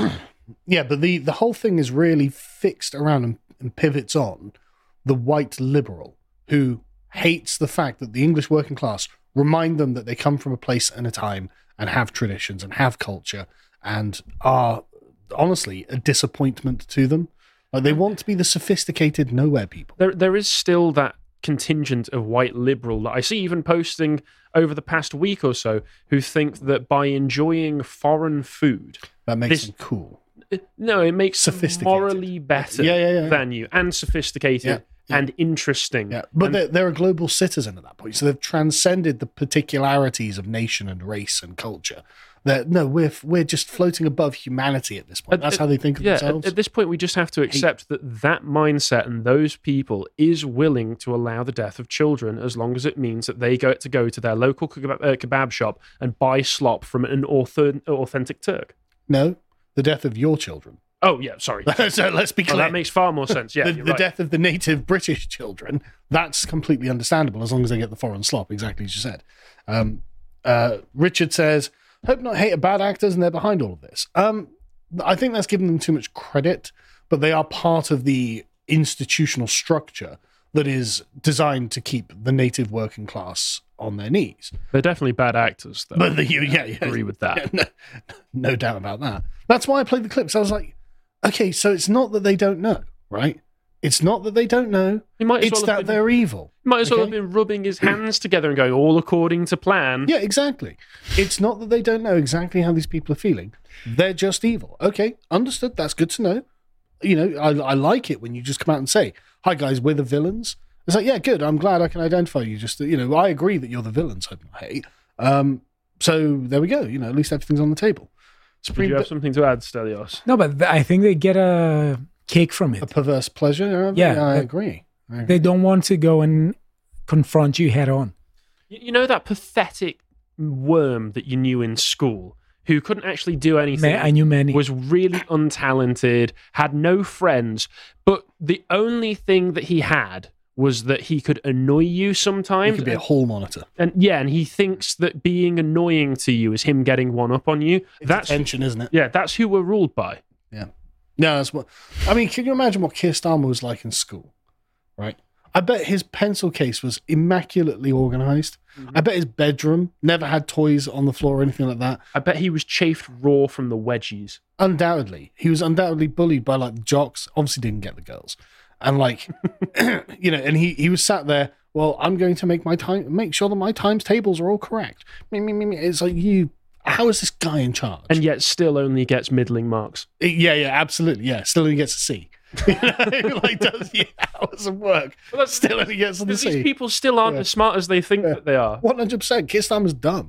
Yeah, but the, the whole thing is really fixed around and, and pivots on the white liberal who hates the fact that the English working class remind them that they come from a place and a time and have traditions and have culture and are honestly a disappointment to them. Like they want to be the sophisticated nowhere people. There, there is still that contingent of white liberal that I see even posting over the past week or so who think that by enjoying foreign food, that makes this, them cool. No, it makes them Sophisticated. morally better Yeah, yeah, yeah. than you and sophisticated Yeah, yeah. and interesting. Yeah, but And- they're, they're a global citizen at that point, so they've transcended the particularities of nation and race and culture. They're, no, we're we're just floating above humanity at this point. At- That's at- how they think of yeah, at- themselves. At, this point, we just have to accept that that mindset and those people is willing to allow the death of children as long as it means that they go to go to their local kebab, uh, kebab shop and buy slop from an author, authentic Turk. No, the death of your children. Oh, yeah, sorry. So let's be Oh, clear. that makes far more sense. Yeah, the you're the right. death of the native British children, that's completely understandable as long as they get the foreign slop, exactly as you said. Um, uh, Richard says, hope not hate are bad actors and they're behind all of this. Um, I think that's giving them too much credit, but they are part of the institutional structure that is designed to keep the native working class on their knees. They're definitely bad actors, though. But the, you, yeah, yeah, I agree with that. yeah, no, no doubt about that. That's why I played the clips. I was like, okay, so it's not that they don't know, right? It's not that they don't know. He might as It's well that have been- they're evil. He might as well okay? have been rubbing his hands together and going all according to plan. Yeah, exactly. It's not that they don't know exactly how these people are feeling. They're just evil. Okay, understood. That's good to know. You know, I, I like it when you just come out and say, hi guys, we're the villains. It's like, yeah, good. I'm glad I can identify you. Just, you know, I agree that you're the villains, hope not hate. Um, so there we go. You know, at least everything's on the table. Did you have something to add, Stelios? No, but th- I think they get a kick from it. A perverse pleasure? Yeah, I uh, agree. I agree. They don't want to go and confront you head on. You you know that pathetic worm that you knew in school who couldn't actually do anything? Ma- I knew many. Was really untalented, had no friends, but the only thing that he had was that he could annoy you sometimes. He could be a hall monitor. And yeah, and he thinks that being annoying to you is him getting one up on you. It's That's tension, isn't it? Yeah, that's who we're ruled by. Yeah. No, that's what. I mean, can you imagine what Keir Starmer was like in school? Right. I bet his pencil case was immaculately organized. Mm-hmm. I bet his bedroom never had toys on the floor or anything like that. I bet he was chafed raw from the wedgies. Undoubtedly, he was undoubtedly bullied by like the jocks. Obviously, didn't get the girls, and like, you know, and he he was sat there. Well, I'm going to make my time, make sure that my times tables are all correct. Me, me, me, me. It's like you. How is this guy in charge? And yet, still only gets middling marks. Yeah, yeah, absolutely. Yeah, still only gets a C. You know, like does the hours of work. Well, that's still only gets a Because C. these people still aren't Yeah. as smart as they think Yeah. that they are. one hundred percent. Keir Starmer's dumb.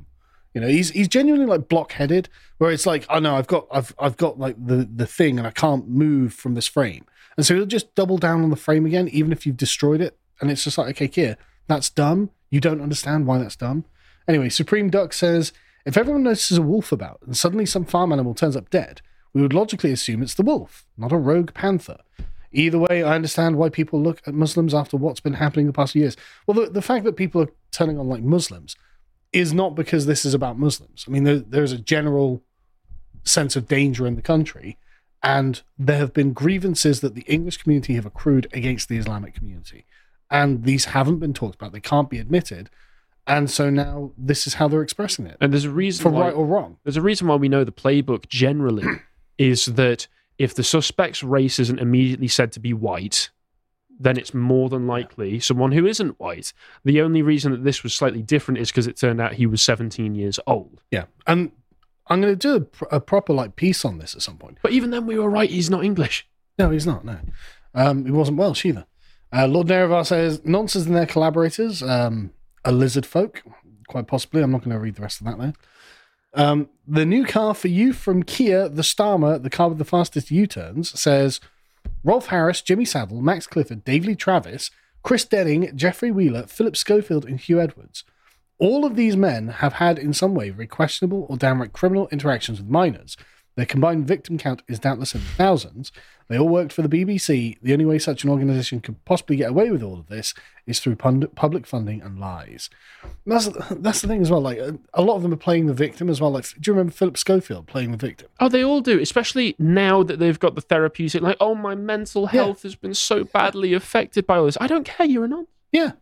You know, he's he's genuinely like blockheaded, where it's like, oh no, I've got I've I've got like the the thing, and I can't move from this frame, and so he'll just double down on the frame again, even if you've destroyed it, and it's just like, okay, Keir, that's dumb. You don't understand why that's dumb. Anyway, Supreme Duck says, if everyone notices a wolf about, and suddenly some farm animal turns up dead, we would logically assume it's the wolf, not a rogue panther. Either way, I understand why people look at Muslims after what's been happening the past few years. Well, the, the fact that people are turning on like Muslims is not because this is about Muslims. I mean, there, there's a general sense of danger in the country, and there have been grievances that the English community have accrued against the Islamic community. And these haven't been talked about. They can't be admitted. And so now this is how they're expressing it. And there's a reason for why, right or wrong. There's a reason why we know the playbook generally is that if the suspect's race isn't immediately said to be white, then it's more than likely someone who isn't white. The only reason that this was slightly different is because it turned out he was seventeen years old. Yeah. And I'm going to do a, pr- a proper like piece on this at some point. But even then we were right, he's not English. No, he's not, no. Um, he wasn't Welsh either. Uh, Lord Nerevar says, nonsense and their collaborators, um, a lizard folk, quite possibly. I'm not going to read the rest of that there. Um, the new car for you from Kia, the Starmer, the car with the fastest U-turns, says Rolf Harris, Jimmy Saddle, Max Clifford, Dave Lee Travis, Chris Denning, Jeffrey Wheeler, Philip Schofield, and Hugh Edwards. All of these men have had in some way very questionable or downright criminal interactions with minors. Their combined victim count is doubtless in the thousands. They all worked for the B B C. The only way such an organisation could possibly get away with all of this is through pund- public funding and lies. And that's that's the thing as well. Like a, a lot of them are playing the victim as well. Like, do you remember Philip Schofield playing the victim? Oh, they all do, especially now that they've got the therapeutic. Like, oh, my mental health yeah. has been so badly affected by all this. I don't care. You're a non. Yeah.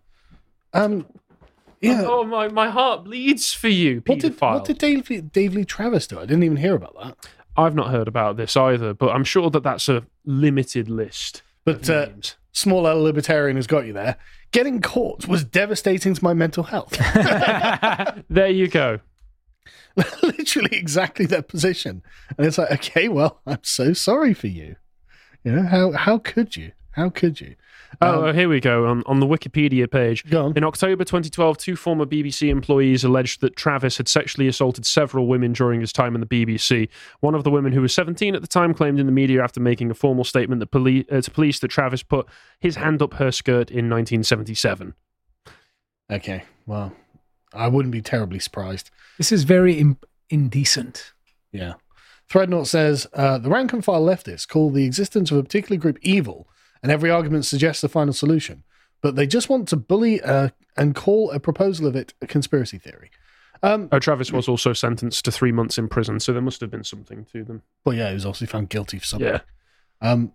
Um. Yeah. Oh, my, my heart bleeds for you, what did, paedophile. What did Dave Lee, Dave Lee Travis do? I didn't even hear about that. I've not heard about this either, but I'm sure that that's a limited list. But uh, small L libertarian has got you there. Getting caught was devastating to my mental health. There you go. Literally exactly their position. And it's like, okay, well, I'm so sorry for you. You know, how how could you? How could you? Oh, Um, here we go. On, on the Wikipedia page. Go on. In October twenty twelve, two former B B C employees alleged that Travis had sexually assaulted several women during his time in the B B C. One of the women, who was seventeen at the time, claimed in the media after making a formal statement that poli- uh, to police that Travis put his hand up her skirt in nineteen seventy-seven. Okay, well, I wouldn't be terribly surprised. This is very im- indecent. Yeah. Threadnought says, uh, the rank and file leftists call the existence of a particular group evil, and every argument suggests a final solution, but they just want to bully uh, and call a proposal of it a conspiracy theory. Um, oh, Travis was also sentenced to three months in prison, so there must have been something to them. Well, yeah, he was also found guilty for something. Yeah. Um,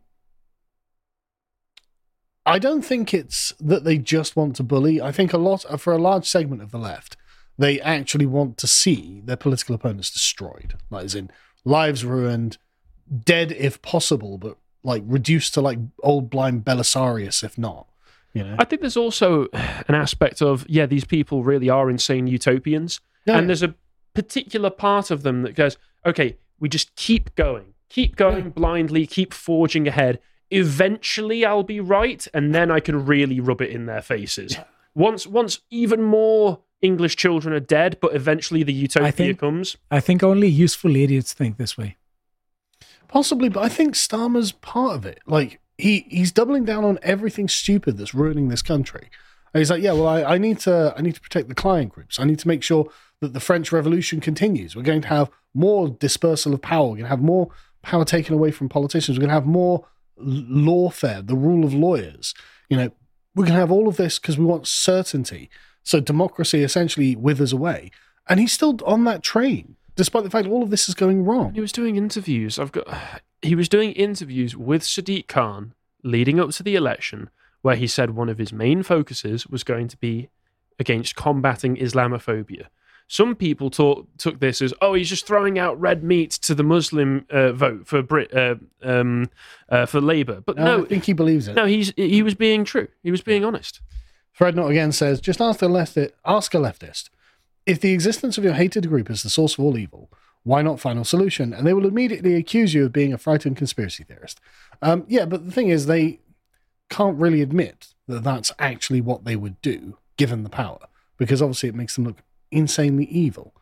I don't think it's that they just want to bully. I think a lot, for a large segment of the left, they actually want to see their political opponents destroyed, like as in lives ruined, dead if possible, but like reduced to like old blind Belisarius if not. You know, I think there's also an aspect of, yeah, these people really are insane utopians. Yeah. And there's a particular part of them that goes, okay, we just keep going, keep going yeah. blindly, keep forging ahead. Eventually I'll be right, and then I can really rub it in their faces. Once once even more English children are dead, but eventually the utopia I think, comes. I think only useful idiots think this way. Possibly, but I think Starmer's part of it. Like, he, he's doubling down on everything stupid that's ruining this country. And he's like, yeah, well, I, I need to I need to protect the client groups. I need to make sure that the French Revolution continues. We're going to have more dispersal of power. We're going to have more power taken away from politicians. We're going to have more lawfare, the rule of lawyers. You know, we're going to have all of this because we want certainty. So democracy essentially withers away. And he's still on that train, despite the fact all of this is going wrong. He was doing interviews. I've got. He was doing interviews with Sadiq Khan leading up to the election, where he said one of his main focuses was going to be against combating Islamophobia. Some people talk, took this as, oh, he's just throwing out red meat to the Muslim uh, vote for Brit uh, um, uh, for Labour. But no, no, I think he believes it. No, he's he was being true. He was being honest. Threadnought again says, just ask a leftist, ask a leftist, if the existence of your hated group is the source of all evil, why not final solution? And they will immediately accuse you of being a frightened conspiracy theorist. Um, yeah, but the thing is, they can't really admit that that's actually what they would do, given the power, because obviously it makes them look insanely evil.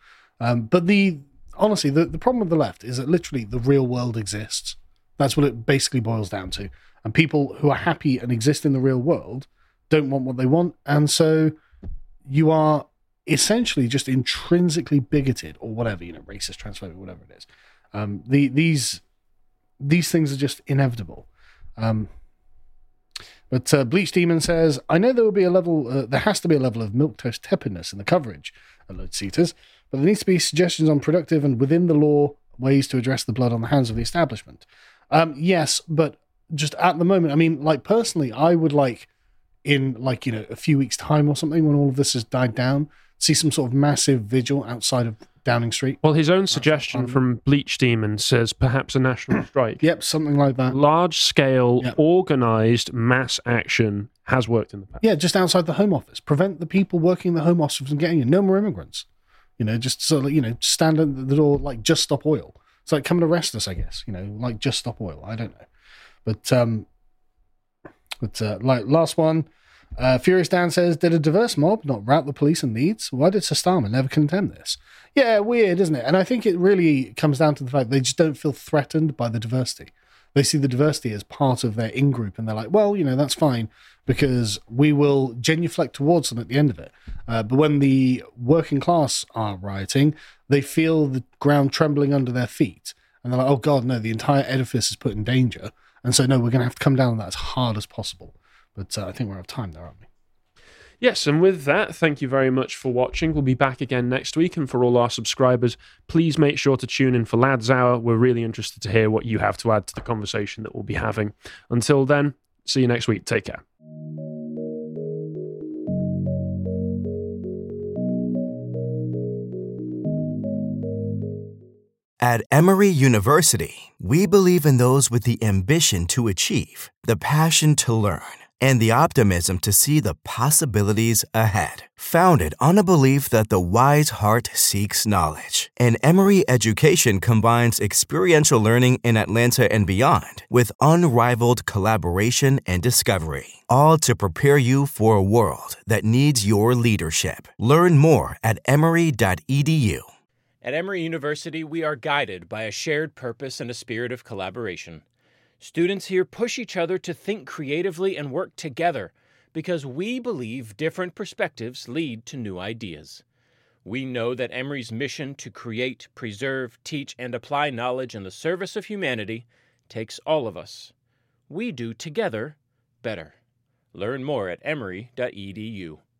Um, but the honestly, the, the problem with the left is that literally the real world exists. That's what it basically boils down to. And people who are happy and exist in the real world don't want what they want. And so you are essentially just intrinsically bigoted or whatever, you know, racist, transphobic, whatever it is. Um, the, these, these things are just inevitable. Um, but uh, Bleach Demon says, I know there will be a level, uh, there has to be a level of milquetoast tepidness in the coverage of Lotus Eaters, but there needs to be suggestions on productive and within the law ways to address the blood on the hands of the establishment. Um, yes, but just at the moment, I mean, like personally, I would like in like, you know, a few weeks time or something when all of this has died down, see some sort of massive vigil outside of Downing Street. Well, his own suggestion from Bleach Demon says perhaps a national strike. Yep, something like that. Large-scale, Yep. organised mass action has worked in the past. Yeah, just outside the Home Office. Prevent the people working in the Home Office from getting in. No more immigrants. You know, just sort of, you know, stand at the door like just stop oil. It's like come and arrest us, I guess. You know, like just stop oil. I don't know. But, um, but uh, like last one, uh, Furious Dan says, did a diverse mob not rout the police and Leeds? Why did Sir Starmer never condemn this? Yeah, weird, isn't it? And I think it really comes down to the fact they just don't feel threatened by the diversity. They see the diversity as part of their in-group, and they're like, well, you know, that's fine, because we will genuflect towards them at the end of it. Uh, but when the working class are rioting, they feel the ground trembling under their feet, and they're like, oh God, no, the entire edifice is put in danger, and so, no, we're going to have to come down on that as hard as possible. But uh, I think we're out of time there, aren't we? Yes, and with that, thank you very much for watching. We'll be back again next week, and for all our subscribers, please make sure to tune in for Lads Hour. We're really interested to hear what you have to add to the conversation that we'll be having. Until then, see you next week. Take care. At Emory University, we believe in those with the ambition to achieve, the passion to learn, and the optimism to see the possibilities ahead. Founded on a belief that the wise heart seeks knowledge, and Emory education combines experiential learning in Atlanta and beyond with unrivaled collaboration and discovery, all to prepare you for a world that needs your leadership. Learn more at emory dot e d u. At Emory University, we are guided by a shared purpose and a spirit of collaboration. Students here push each other to think creatively and work together because we believe different perspectives lead to new ideas. We know that Emory's mission to create, preserve, teach, and apply knowledge in the service of humanity takes all of us. We do together better. Learn more at emory dot e d u.